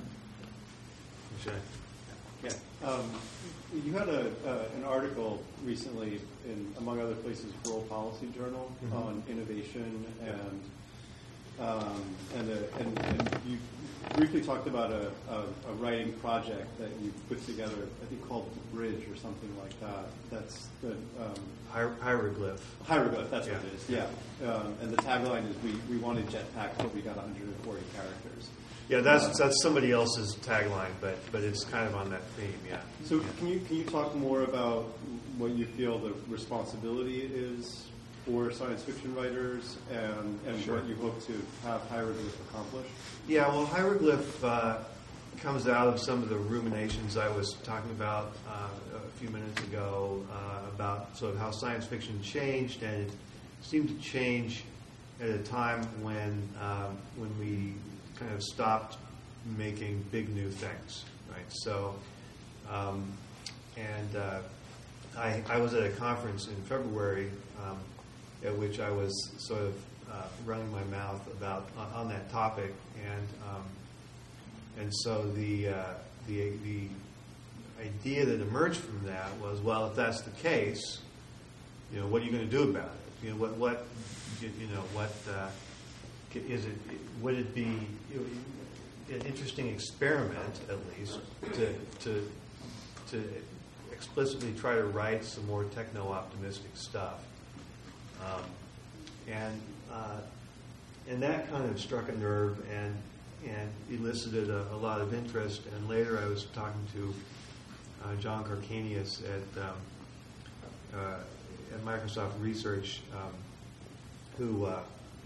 yeah, um, you had a uh, an article recently in, among other places, World Policy Journal mm-hmm. on innovation and um, and, a, and and you briefly talked about a, a, a writing project that you put together, I think called The Bridge or something like that. That's the um, Hier- hieroglyph. Hieroglyph, that's yeah. what it is. Yeah, yeah. Um, and the tagline is we, we wanted jetpacks, but we got one hundred forty characters. Yeah, that's uh, that's somebody else's tagline, but but it's kind of on that theme. Yeah. So yeah. can you can you talk more about what you feel the responsibility is for science fiction writers, and, and sure. what you hope to have Hieroglyph accomplish? Yeah, well, Hieroglyph uh, comes out of some of the ruminations I was talking about uh, a few minutes ago uh, about sort of how science fiction changed, and it seemed to change at a time when um, when we kind of stopped making big new things, right? So, um, and uh, I, I was at a conference in February um, at which I was sort of uh, running my mouth about on, on that topic, and um, and so the uh, the the idea that emerged from that was, well, if that's the case, you know, what are you going to do about it? You know, what what you, you know what uh, is it? Would it be you know, an interesting experiment, at least, to to to explicitly try to write some more techno-optimistic stuff? Um, and uh, and that kind of struck a nerve and and elicited a, a lot of interest. And later, I was talking to uh, John Carcanius at um, uh, at Microsoft Research, um, who uh,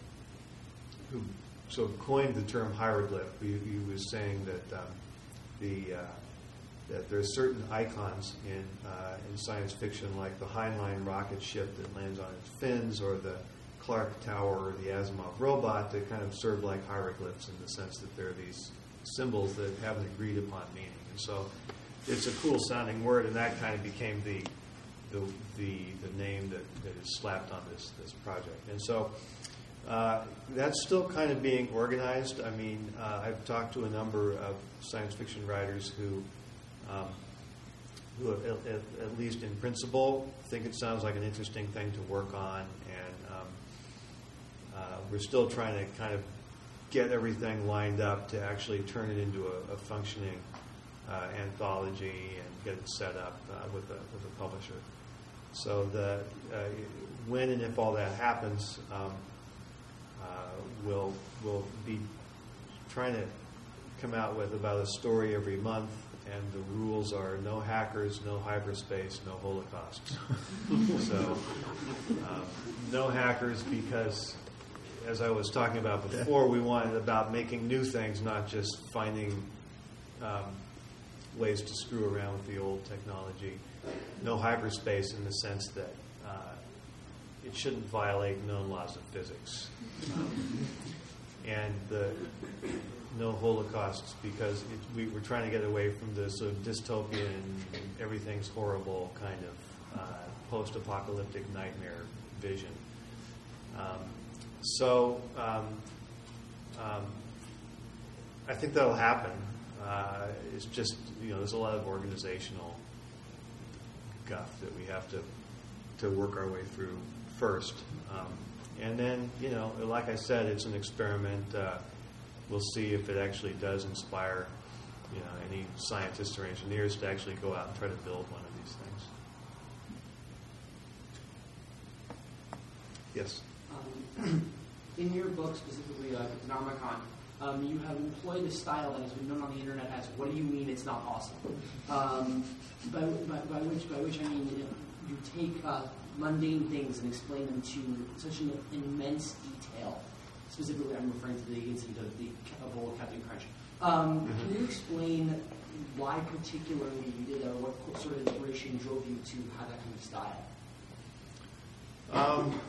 who sort of coined the term hieroglyph. He, he was saying that um, the uh, that there's certain icons in uh, in science fiction, like the Heinlein rocket ship that lands on its fins, or the Clark Tower, or the Asimov robot, that kind of serve like hieroglyphs in the sense that they're these symbols that have an agreed upon meaning. And so it's a cool sounding word, and that kind of became the the the, the name that, that is slapped on this this project. And so uh, that's still kind of being organized. I mean, uh, I've talked to a number of science fiction writers who Um, who, at, at, at least in principle, think it sounds like an interesting thing to work on, and um, uh, we're still trying to kind of get everything lined up to actually turn it into a, a functioning uh, anthology and get it set up uh, with a with a publisher. So the uh, when and if all that happens, um, uh, we'll we'll be trying to come out with about a story every month. And the rules are no hackers, no hyperspace, no holocausts. So, um, no hackers because, as I was talking about before, we wanted about making new things, not just finding um, ways to screw around with the old technology. No hyperspace in the sense that uh, it shouldn't violate known laws of physics. Um, and the no holocausts because it, we were trying to get away from the sort of dystopian, everything's horrible kind of uh, post-apocalyptic nightmare vision. Um, so um, um, I think that'll happen. Uh, it's just, you know, there's a lot of organizational guff that we have to to work our way through first. Um, and then, you know, like I said, it's an experiment. Uh, We'll see if it actually does inspire you know, any scientists or engineers to actually go out and try to build one of these things. Yes? Um, in your book, specifically uh, Necronomicon, um, you have employed a style that has been known on the internet as "What do you mean it's not possible?" Um, by, by, by which, by which I mean you, know, you take uh, mundane things and explain them to such an immense detail. Specifically, I'm referring to the incident of the of old Captain Crunch. Um, mm-hmm. Can you explain why particularly you did that, or what sort of inspiration drove you to have that kind of style? Um,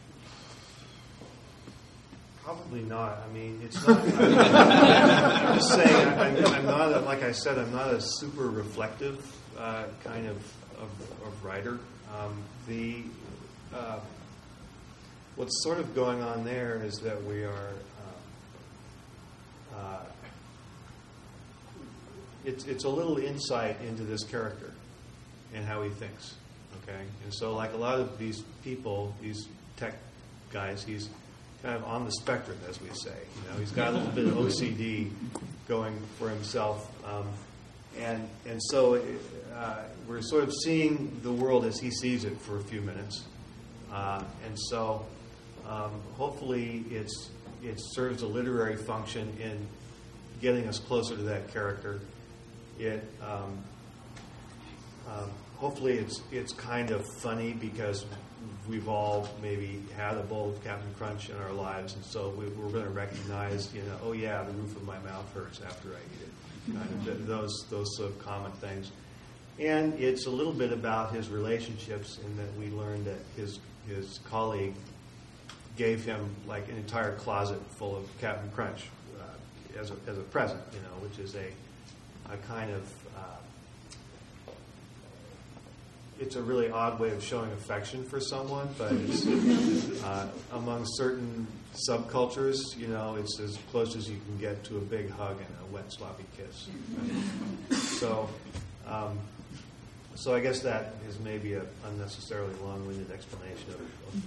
probably not. I mean, it's not. I'm just saying. I'm, I'm not. A, like I said, I'm not a super reflective uh, kind of of, of writer. Um, the uh, what's sort of going on there is that we are. Uh, uh, it's it's a little insight into this character and how he thinks. Okay, and so like a lot of these people, these tech guys, he's kind of on the spectrum, as we say. You know, he's got a little bit of O C D going for himself, um, and and so uh, we're sort of seeing the world as he sees it for a few minutes, uh, and so um, hopefully it's it serves a literary function in getting us closer to that character. It um, um, hopefully it's it's kind of funny because we've all maybe had a bowl of Captain Crunch in our lives, and so we, we're going to recognize, you know, oh yeah, the roof of my mouth hurts after I eat it. Kind of th- those those sort of common things. And it's a little bit about his relationships, in that we learned that his his colleague gave him like an entire closet full of Captain Crunch uh, as a as a present, you know, which is a a kind of uh, it's a really odd way of showing affection for someone, but it's, uh, among certain subcultures, you know, it's as close as you can get to a big hug and a wet, sloppy kiss. Right? So, um, so I guess that is maybe an unnecessarily long-winded explanation of, of,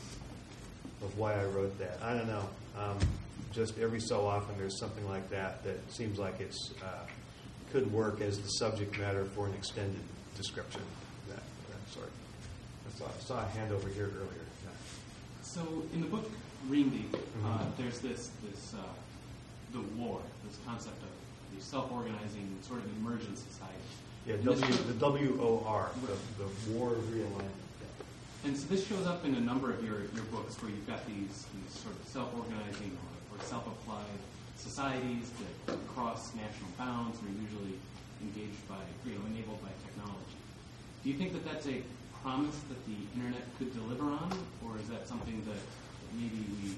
of why I wrote that. I don't know. Um, just every so often there's something like that that seems like it's uh, could work as the subject matter for an extended description. That, that sort. I saw, I saw a hand over here earlier. Yeah. So in the book Reamdeep, Mm-hmm. uh, there's this this uh, the war, this concept of the self-organizing sort of emergent society. Yeah, And W, this- the W O R, the, the War of Realignment. And so this shows up in a number of your, your books where you've got these, these sort of self-organizing or, or self-applied societies that cross national bounds and are usually engaged by, you know, enabled by technology. Do you think that that's a promise that the internet could deliver on, or is that something that maybe we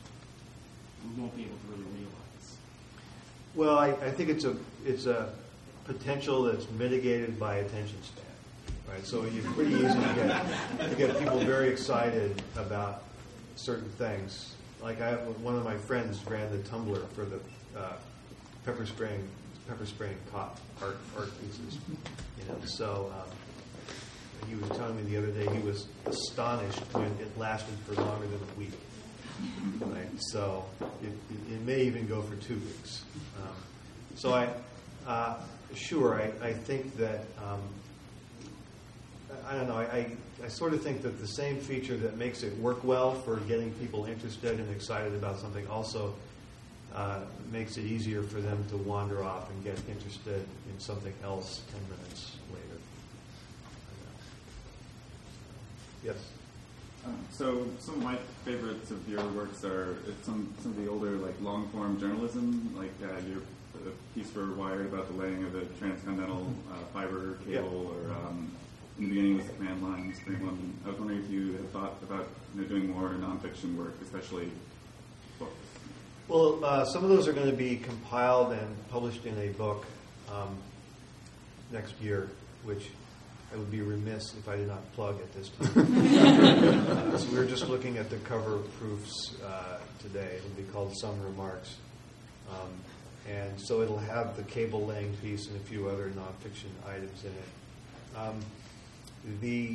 we won't be able to really realize? Well, I, I think it's a it's a potential that's mitigated by attention span, right? So it's pretty easy to get to get people very excited about certain things. Like I, one of my friends ran the Tumblr for the uh, pepper spraying pepper spraying cop art art pieces, you know. So um, he was telling me the other day he was astonished when it lasted for longer than a week. Right, so it, it, it may even go for two weeks. Um, so I, uh, sure, I, I think that um, I, I don't know. I, I, I sort of think that the same feature that makes it work well for getting people interested and excited about something also uh, makes it easier for them to wander off and get interested in something else ten minutes later. Yes. Um, so some of my favorites of your works are some some of the older, like, long-form journalism, like uh, your uh, piece for Wired about the laying of the transcontinental uh, fiber cable, Yep. or um, in the beginning was the command line, Spring London. I was wondering if you had thought about, you know, doing more nonfiction work, especially books. Well, uh, some of those are going to be compiled and published in a book um, next year, which I would be remiss if I did not plug at this time. uh, so we were just looking at the cover proofs uh, today. It'll be called Some Remarks. Um, and so it'll have the cable laying piece and a few other nonfiction items in it. Um, the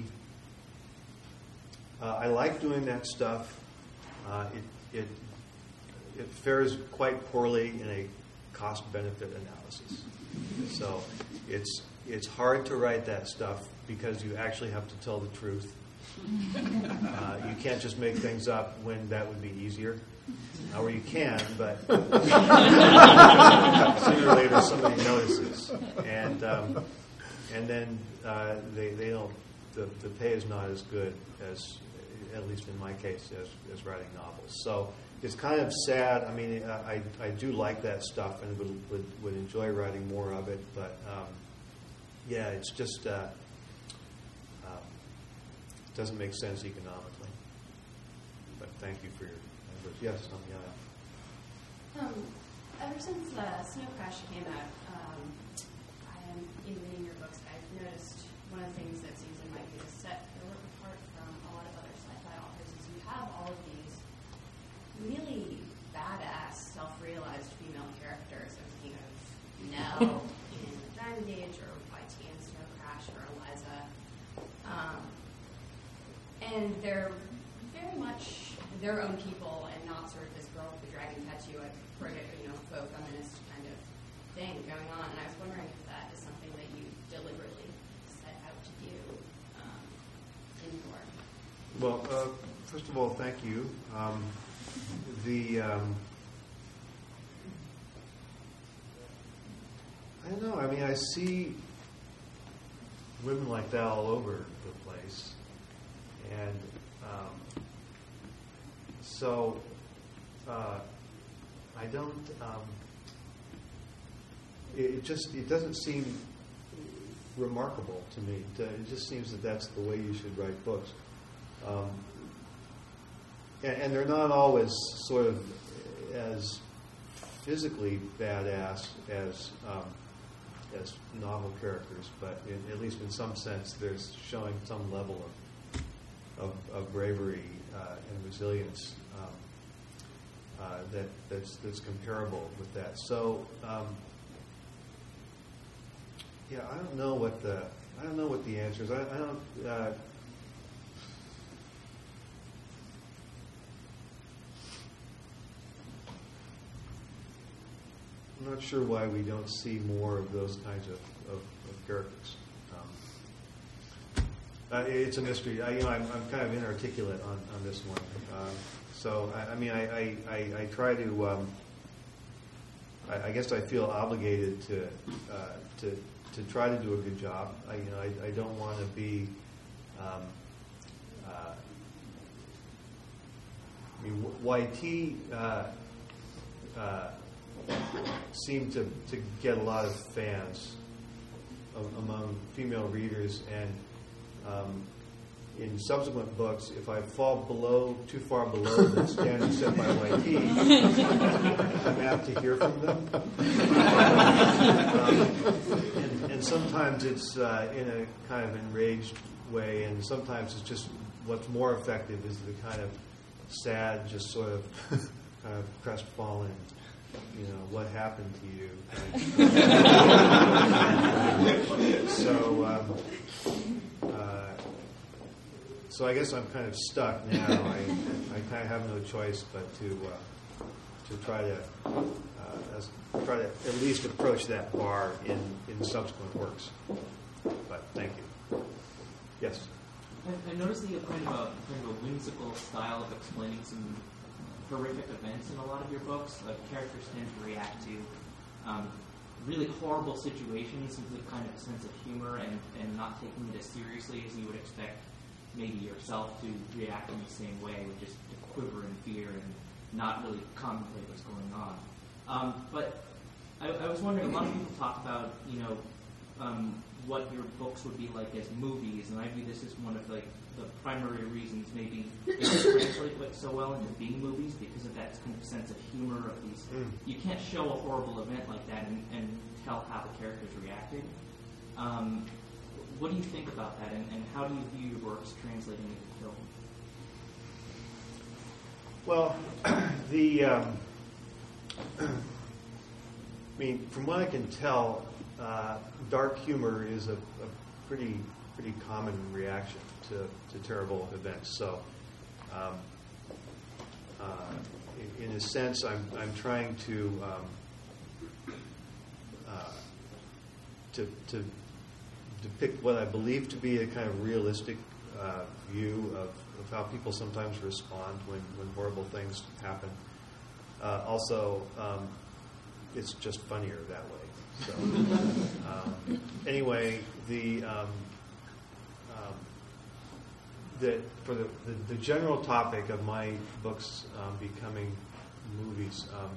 uh, I like doing that stuff. Uh, it, it it fares quite poorly in a cost-benefit analysis. So it's it's hard to write that stuff because you actually have to tell the truth. Uh, you can't just make things up when that would be easier. Uh, or you can, but sooner or later somebody notices, and um, and then uh, they they don't. The, the pay is not as good as, at least in my case, as, as writing novels. So it's kind of sad. I mean, I, I do like that stuff and would, would, would enjoy writing more of it. But, um, yeah, it's just uh, uh, it doesn't make sense economically. But thank you for your answers. Yes, on the aisle. Um, ever since uh, Snow Crash came out, um, I am in reading your books, I've noticed one of the things that seems like might be a set your work apart from a lot of other sci-fi authors is you have all of these really badass, self-realized female characters. I'm thinking of Nell in Diamond Age, or Y T in Snow Crash, or Eliza. Um, and they're very much their own people and not sort of this girl with the dragon tattoo, a you know, faux feminist kind of thing going on. And I was wondering if that is something that you deliberately set out to do um, in your work. Well, uh, first of all, thank you. Um, the um, I don't know. I mean, I see women like that all over the place, and um, so uh, I don't. Um, it, it just it doesn't seem remarkable to me. It just seems that that's the way you should write books. Um, and, and they're not always sort of as physically badass as um, as novel characters, but in, at least in some sense, there's showing some level of of, of bravery uh, and resilience um, uh, that that's that's comparable with that. So. Um, Yeah, I don't know what the I don't know what the answer is. I, I don't. Uh, I'm not sure why we don't see more of those kinds of, of, of characters. Um, uh, it's a mystery. I, you know, I'm, I'm kind of inarticulate on, on this one. Um, so I, I mean, I, I, I, I try to. Um, I, I guess I feel obligated to uh, to. to try to do a good job. I, you know, I, I don't want to be. Um, uh, I mean, Y T uh, uh, seemed to, to get a lot of fans a- among female readers, and um, in subsequent books, if I fall below too far below the standard set by Y T, I'm apt to hear from them. um, and, and sometimes it's uh, in a kind of enraged way, and sometimes it's just what's more effective is the kind of sad, just sort of kind of crestfallen, you know, what happened to you. so. Um, uh, So I guess I'm kind of stuck now. I, I kind of have no choice but to uh, to try to uh, as, try to at least approach that bar in, in subsequent works. But thank you. Yes. I, I noticed that you have kind of a kind of a whimsical style of explaining some horrific events in a lot of your books. Like characters tend to react to um, really horrible situations with a kind of a sense of humor and, and not taking it as seriously as you would expect maybe yourself to react in the same way, with just to quiver in fear and not really contemplate what's going on. Um, but I, I was wondering, a lot of people talk about, you know, um, what your books would be like as movies, and I view this as one of like the primary reasons maybe they don't translate like so well into being movies, because of that kind of sense of humor of these. Mm. You can't show a horrible event like that and, and tell how the character's reacting. Um, What do you think about that, and, and how do you view your works translating into film? Well, the um, I mean, from what I can tell, uh, dark humor is a, a pretty pretty common reaction to, to terrible events. So, um, uh, in, in a sense, I'm I'm trying to um, uh, to, to depict what I believe to be a kind of realistic uh, view of, of how people sometimes respond when, when horrible things happen. Uh, also, um, it's just funnier that way. So, um, anyway, the um, um, the for the, the, the general topic of my books um, becoming movies, um,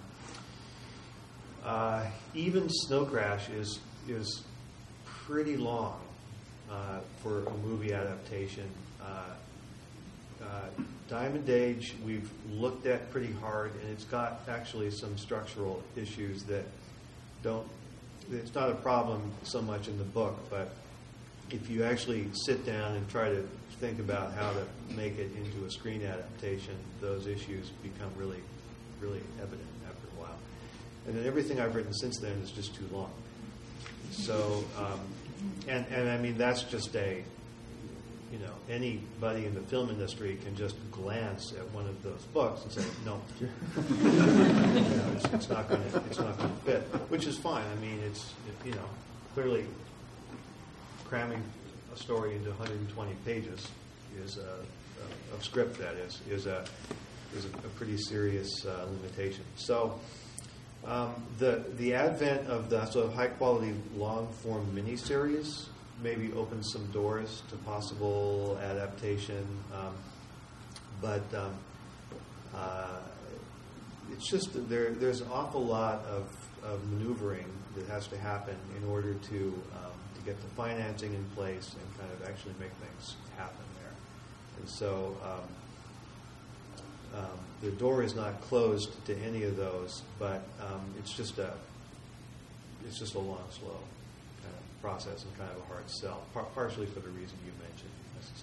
uh, even Snow Crash is is pretty long uh, for a movie adaptation. Uh, uh, Diamond Age we've looked at pretty hard, and it's got actually some structural issues that don't. It's not a problem so much in the book, but if you actually sit down and try to think about how to make it into a screen adaptation, those issues become really, really evident after a while. And then everything I've written since then is just too long. So, um, and and I mean that's just a, you know, anybody in the film industry can just glance at one of those books and say, no, you know, it's, it's not going to, it's not going to fit, which is fine. I mean, it's, it, you know, clearly cramming a story into one hundred twenty pages is a, a, of script that is is a is a, a pretty serious uh, limitation. So. Um, the the advent of the sort of high quality long form miniseries maybe opens some doors to possible adaptation, um, but um, uh, it's just that there there's an awful lot of, of maneuvering that has to happen in order to um, to get the financing in place and kind of actually make things happen there. And so. Um, Um, the door is not closed to any of those, but um, it's just a it's just a long, slow kind of process and kind of a hard sell, par- partially for the reason you mentioned.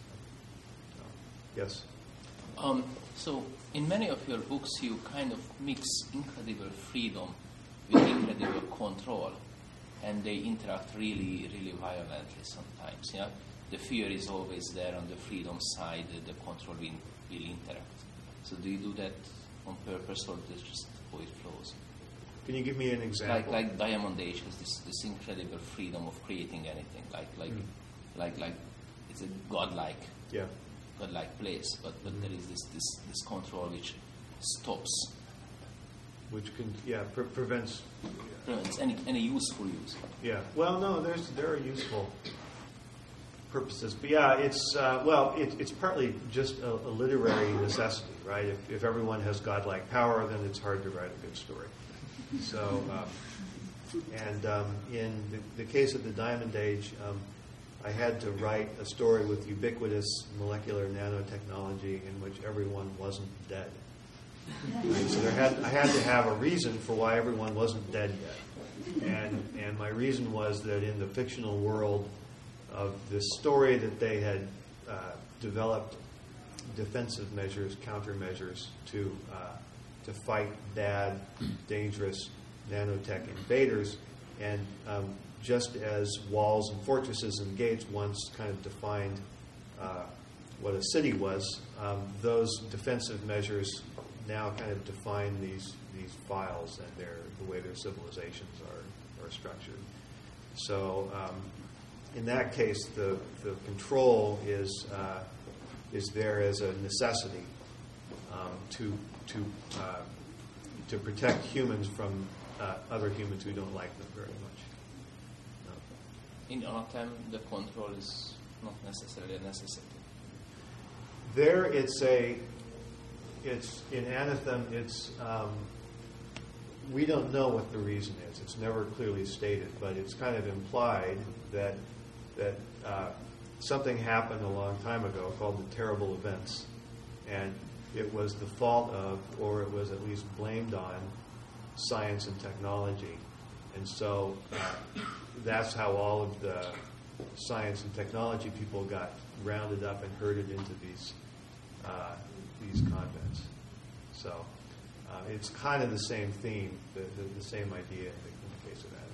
So, yes. Um, so, in many of your books, you kind of mix incredible freedom with incredible control, and they interact really, really violently sometimes. Yeah, the fear is always there on the freedom side; the control will, will interact. So do you do that on purpose, or does just how it flows? Can you give me an example? Like like Diamond Age has this, this incredible freedom of creating anything. Like like mm. like like it's a godlike yeah. godlike place, but but mm. there is this, this, this control which stops, which can yeah pre- prevents prevents any any useful use. Yeah. Well, no, there's there are useful purposes, but yeah, it's uh, well, it, it's partly just a, a literary necessity, right? If, if everyone has godlike power, then it's hard to write a good story. So, um, and um, in the, the case of the Diamond Age, um, I had to write a story with ubiquitous molecular nanotechnology in which everyone wasn't dead. Right? So there had I had to have a reason for why everyone wasn't dead yet, and and my reason was that in the fictional world of this story that they had uh, developed defensive measures, countermeasures to uh, to fight bad, dangerous nanotech invaders, and um, just as walls and fortresses and gates once kind of defined uh, what a city was, um, those defensive measures now kind of define these these files and their the way their civilizations are are structured. So. Um, In that case, the, the control is uh, is there as a necessity um, to to uh, to protect humans from uh, other humans who don't like them very much. No. In Anathem, the control is not necessarily a necessity. There, it's a it's in Anathem. It's um, we don't know what the reason is. It's never clearly stated, but it's kind of implied that. that uh, something happened a long time ago called the terrible events, and it was the fault of, or it was at least blamed on, science and technology. And so uh, that's how all of the science and technology people got rounded up and herded into these uh, these convents. So uh, it's kind of the same theme, the, the, the same idea in the, in the case of that.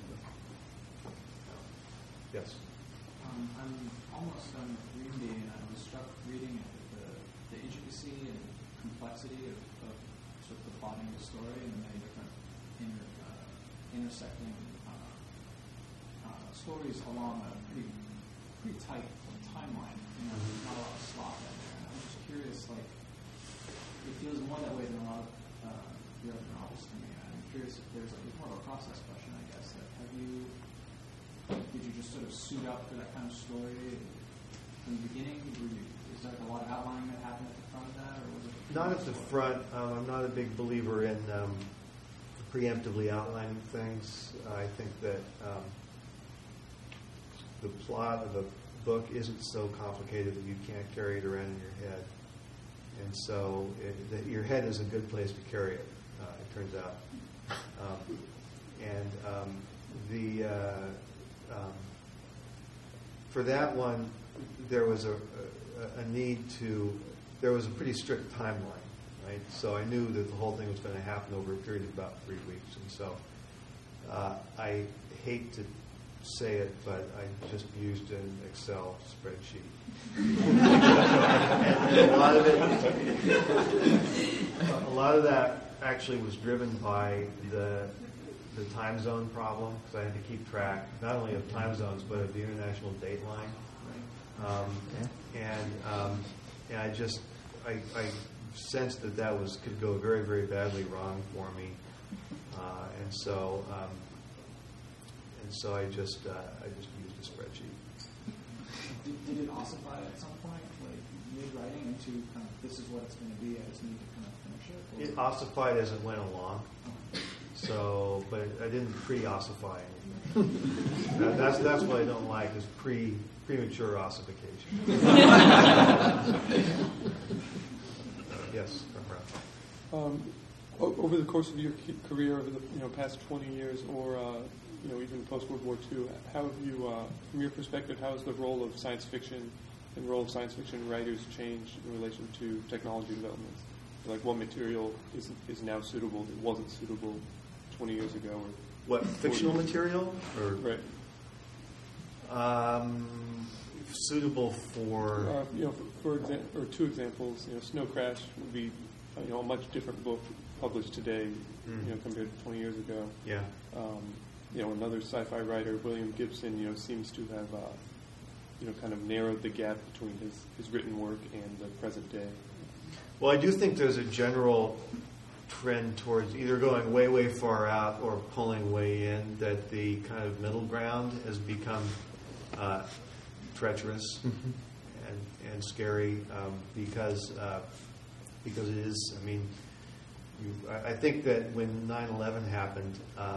Yes? Um, I'm almost done with Green and I was struck reading it with the, the intricacy and complexity of, of sort of the plotting of the story and the many different inter, uh, intersecting uh, uh, stories along a pretty pretty tight timeline. You know, there's not a lot of slop in there. And I'm just curious, like, it feels more that way than a lot of uh, the other novels to me. I'm curious if there's, like, it's more of a process question, I guess. Like, have you, did you just sort of suit up for that kind of story from the beginning? Were you, is there like a lot of outlining that happened at the front of that, or was it? Not at the front. Um, I'm not a big believer in um, preemptively outlining things. I think that um, the plot of a book isn't so complicated that you can't carry it around in your head. And so it, the, your head is a good place to carry it, uh, it turns out. Um, and um, the uh, um, for that one, there was a, a, a need to, there was a pretty strict timeline, right? So I knew that the whole thing was going to happen over a period of about three weeks. And so uh, I hate to say it, but I just used an Excel spreadsheet. and a lot of it, a lot of that actually was driven by the the time zone problem, because I had to keep track not only of time zones but of the international dateline. Um, and um, and I just I, I sensed that that was could go very very badly wrong for me, uh, and so. Um, And so I just uh, I just used a spreadsheet. Did, did it ossify at some point, like mid-writing, into kind of this is what it's going to be? I just need to kind of finish it. Or? It ossified as it went along. So, but I didn't pre-ossify anything. that, that's that's what I don't like is pre premature ossification. Yes, um, over the course of your career, over the you know past twenty years, or uh, you know, even post-World War Two, how have you, uh, from your perspective, how has the role of science fiction and role of science fiction writers changed in relation to technology developments? Like, what material is is now suitable that wasn't suitable twenty years ago? Or what, fictional material? Or, right. Um, suitable for... Uh, you know, for, for exa- or two examples, you know, Snow Crash would be, you know, a much different book published today, mm. you know, compared to twenty years ago. Yeah. Um, You know, another sci-fi writer, William Gibson, you know, seems to have, uh, you know, kind of narrowed the gap between his, his written work and the present day. Well, I do think there's a general trend towards either going way, way far out or pulling way in, that the kind of middle ground has become uh, treacherous mm-hmm. and, and scary um, because uh, because it is, I mean, you, I, I think that when nine eleven happened, uh,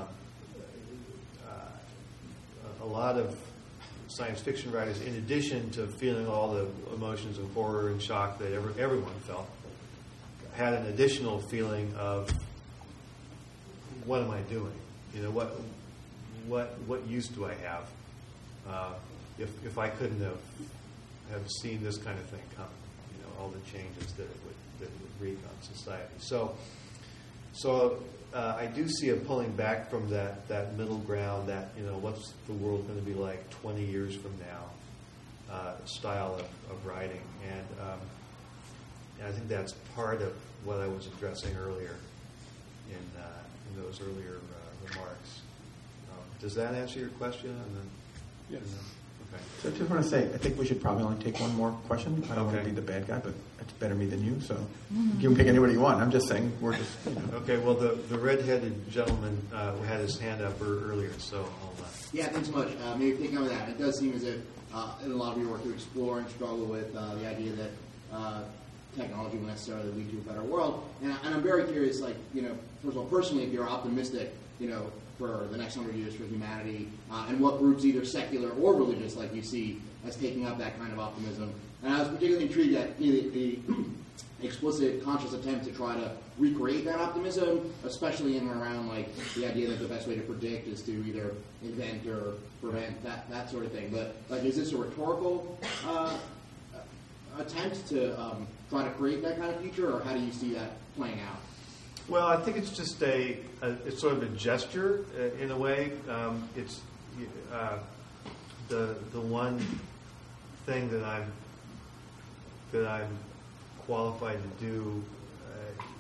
a lot of science fiction writers, in addition to feeling all the emotions of horror and shock that every, everyone felt, had an additional feeling of, what am I doing? You know, what what what use do I have uh, if if I couldn't have have seen this kind of thing come? You know, all the changes that it would that it would wreak on society. So so. Uh, I do see a pulling back from that, that middle ground, that, you know, what's the world going to be like twenty years from now uh, style of, of writing. And, um, and I think that's part of what I was addressing earlier in, uh, in those earlier uh, remarks. Um, does that answer your question? And then, yes. And then, okay. So I just want to say, I think we should probably only take one more question. I don't okay. want to be the bad guy, but it's better me than you, so mm-hmm. you can pick anybody you want. I'm just saying, we're just, you know. Okay, well, the, the red-headed gentleman uh, had his hand up er- earlier, so I'll... Uh, yeah, thanks so much. Uh, maybe thinking of that, it does seem as if uh, in a lot of your work you explore and struggle with uh, the idea that uh, technology will necessarily lead to a better world. And, and I'm very curious, like, you know, first of all, personally, if you're optimistic, you know, for the next hundred years for humanity, uh, and what groups, either secular or religious, like you see, as taking up that kind of optimism. And I was particularly intrigued at you know, the, the explicit, conscious attempt to try to recreate that optimism, especially in and around like the idea that the best way to predict is to either invent or prevent, that that sort of thing. But like, is this a rhetorical uh, attempt to um, try to create that kind of future, or how do you see that playing out? Well, I think it's just a, a it's sort of a gesture uh, in a way. Um, it's uh, the the one thing that I'm that I'm qualified to do uh,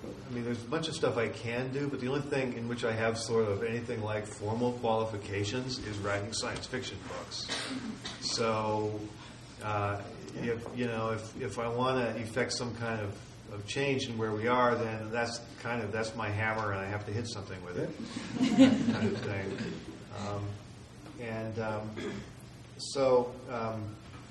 I mean, there's a bunch of stuff I can do, but the only thing in which I have sort of anything like formal qualifications is writing science fiction books. So, uh, if you know, if if I want to effect some kind of, of change in where we are, then that's kind of that's my hammer, and I have to hit something with it, that kind of thing. Um, and um, so. Um,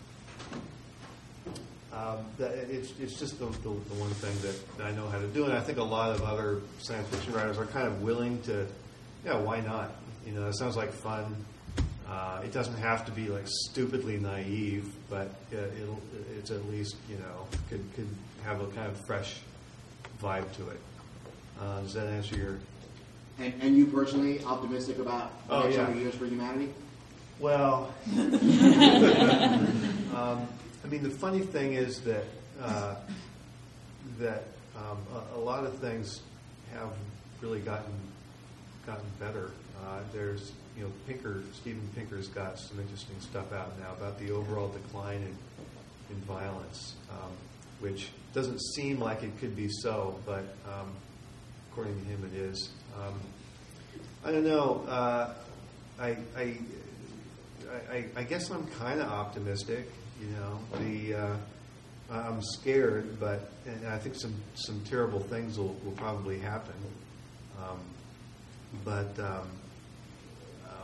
Um, that it's it's just the, the, the one thing that, that I know how to do, and I think a lot of other science fiction writers are kind of willing to, yeah, why not? You know, it sounds like fun. Uh, it doesn't have to be like stupidly naive, but uh, it'll it's at least, you know, could could have a kind of fresh vibe to it. Uh, does that answer your? And, and you personally optimistic about the Oh, next yeah. hundred years for humanity? Well. um, I mean, the funny thing is that uh, that um, a, a lot of things have really gotten gotten better. Uh, there's, you know, Pinker, Steven Pinker's got some interesting stuff out now about the overall decline in, in violence, um, which doesn't seem like it could be so, but um, according to him, it is. Um, I don't know. Uh, I, I, I I guess I'm kind of optimistic. You know, the uh, I'm scared, but and I think some, some terrible things will, will probably happen. Um, but um, um,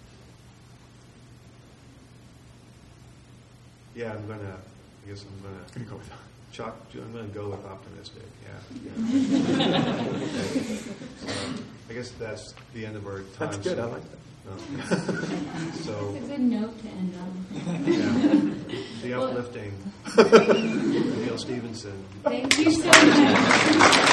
yeah, I'm gonna. I guess I'm gonna, Gonna go with chalk. I'm gonna go with optimistic. Yeah. yeah. So, I guess that's the end of our time. That's good. So, I like that. um, so. It's a good note to end on. Yeah. The uplifting Neil Stevenson. Thank you so much.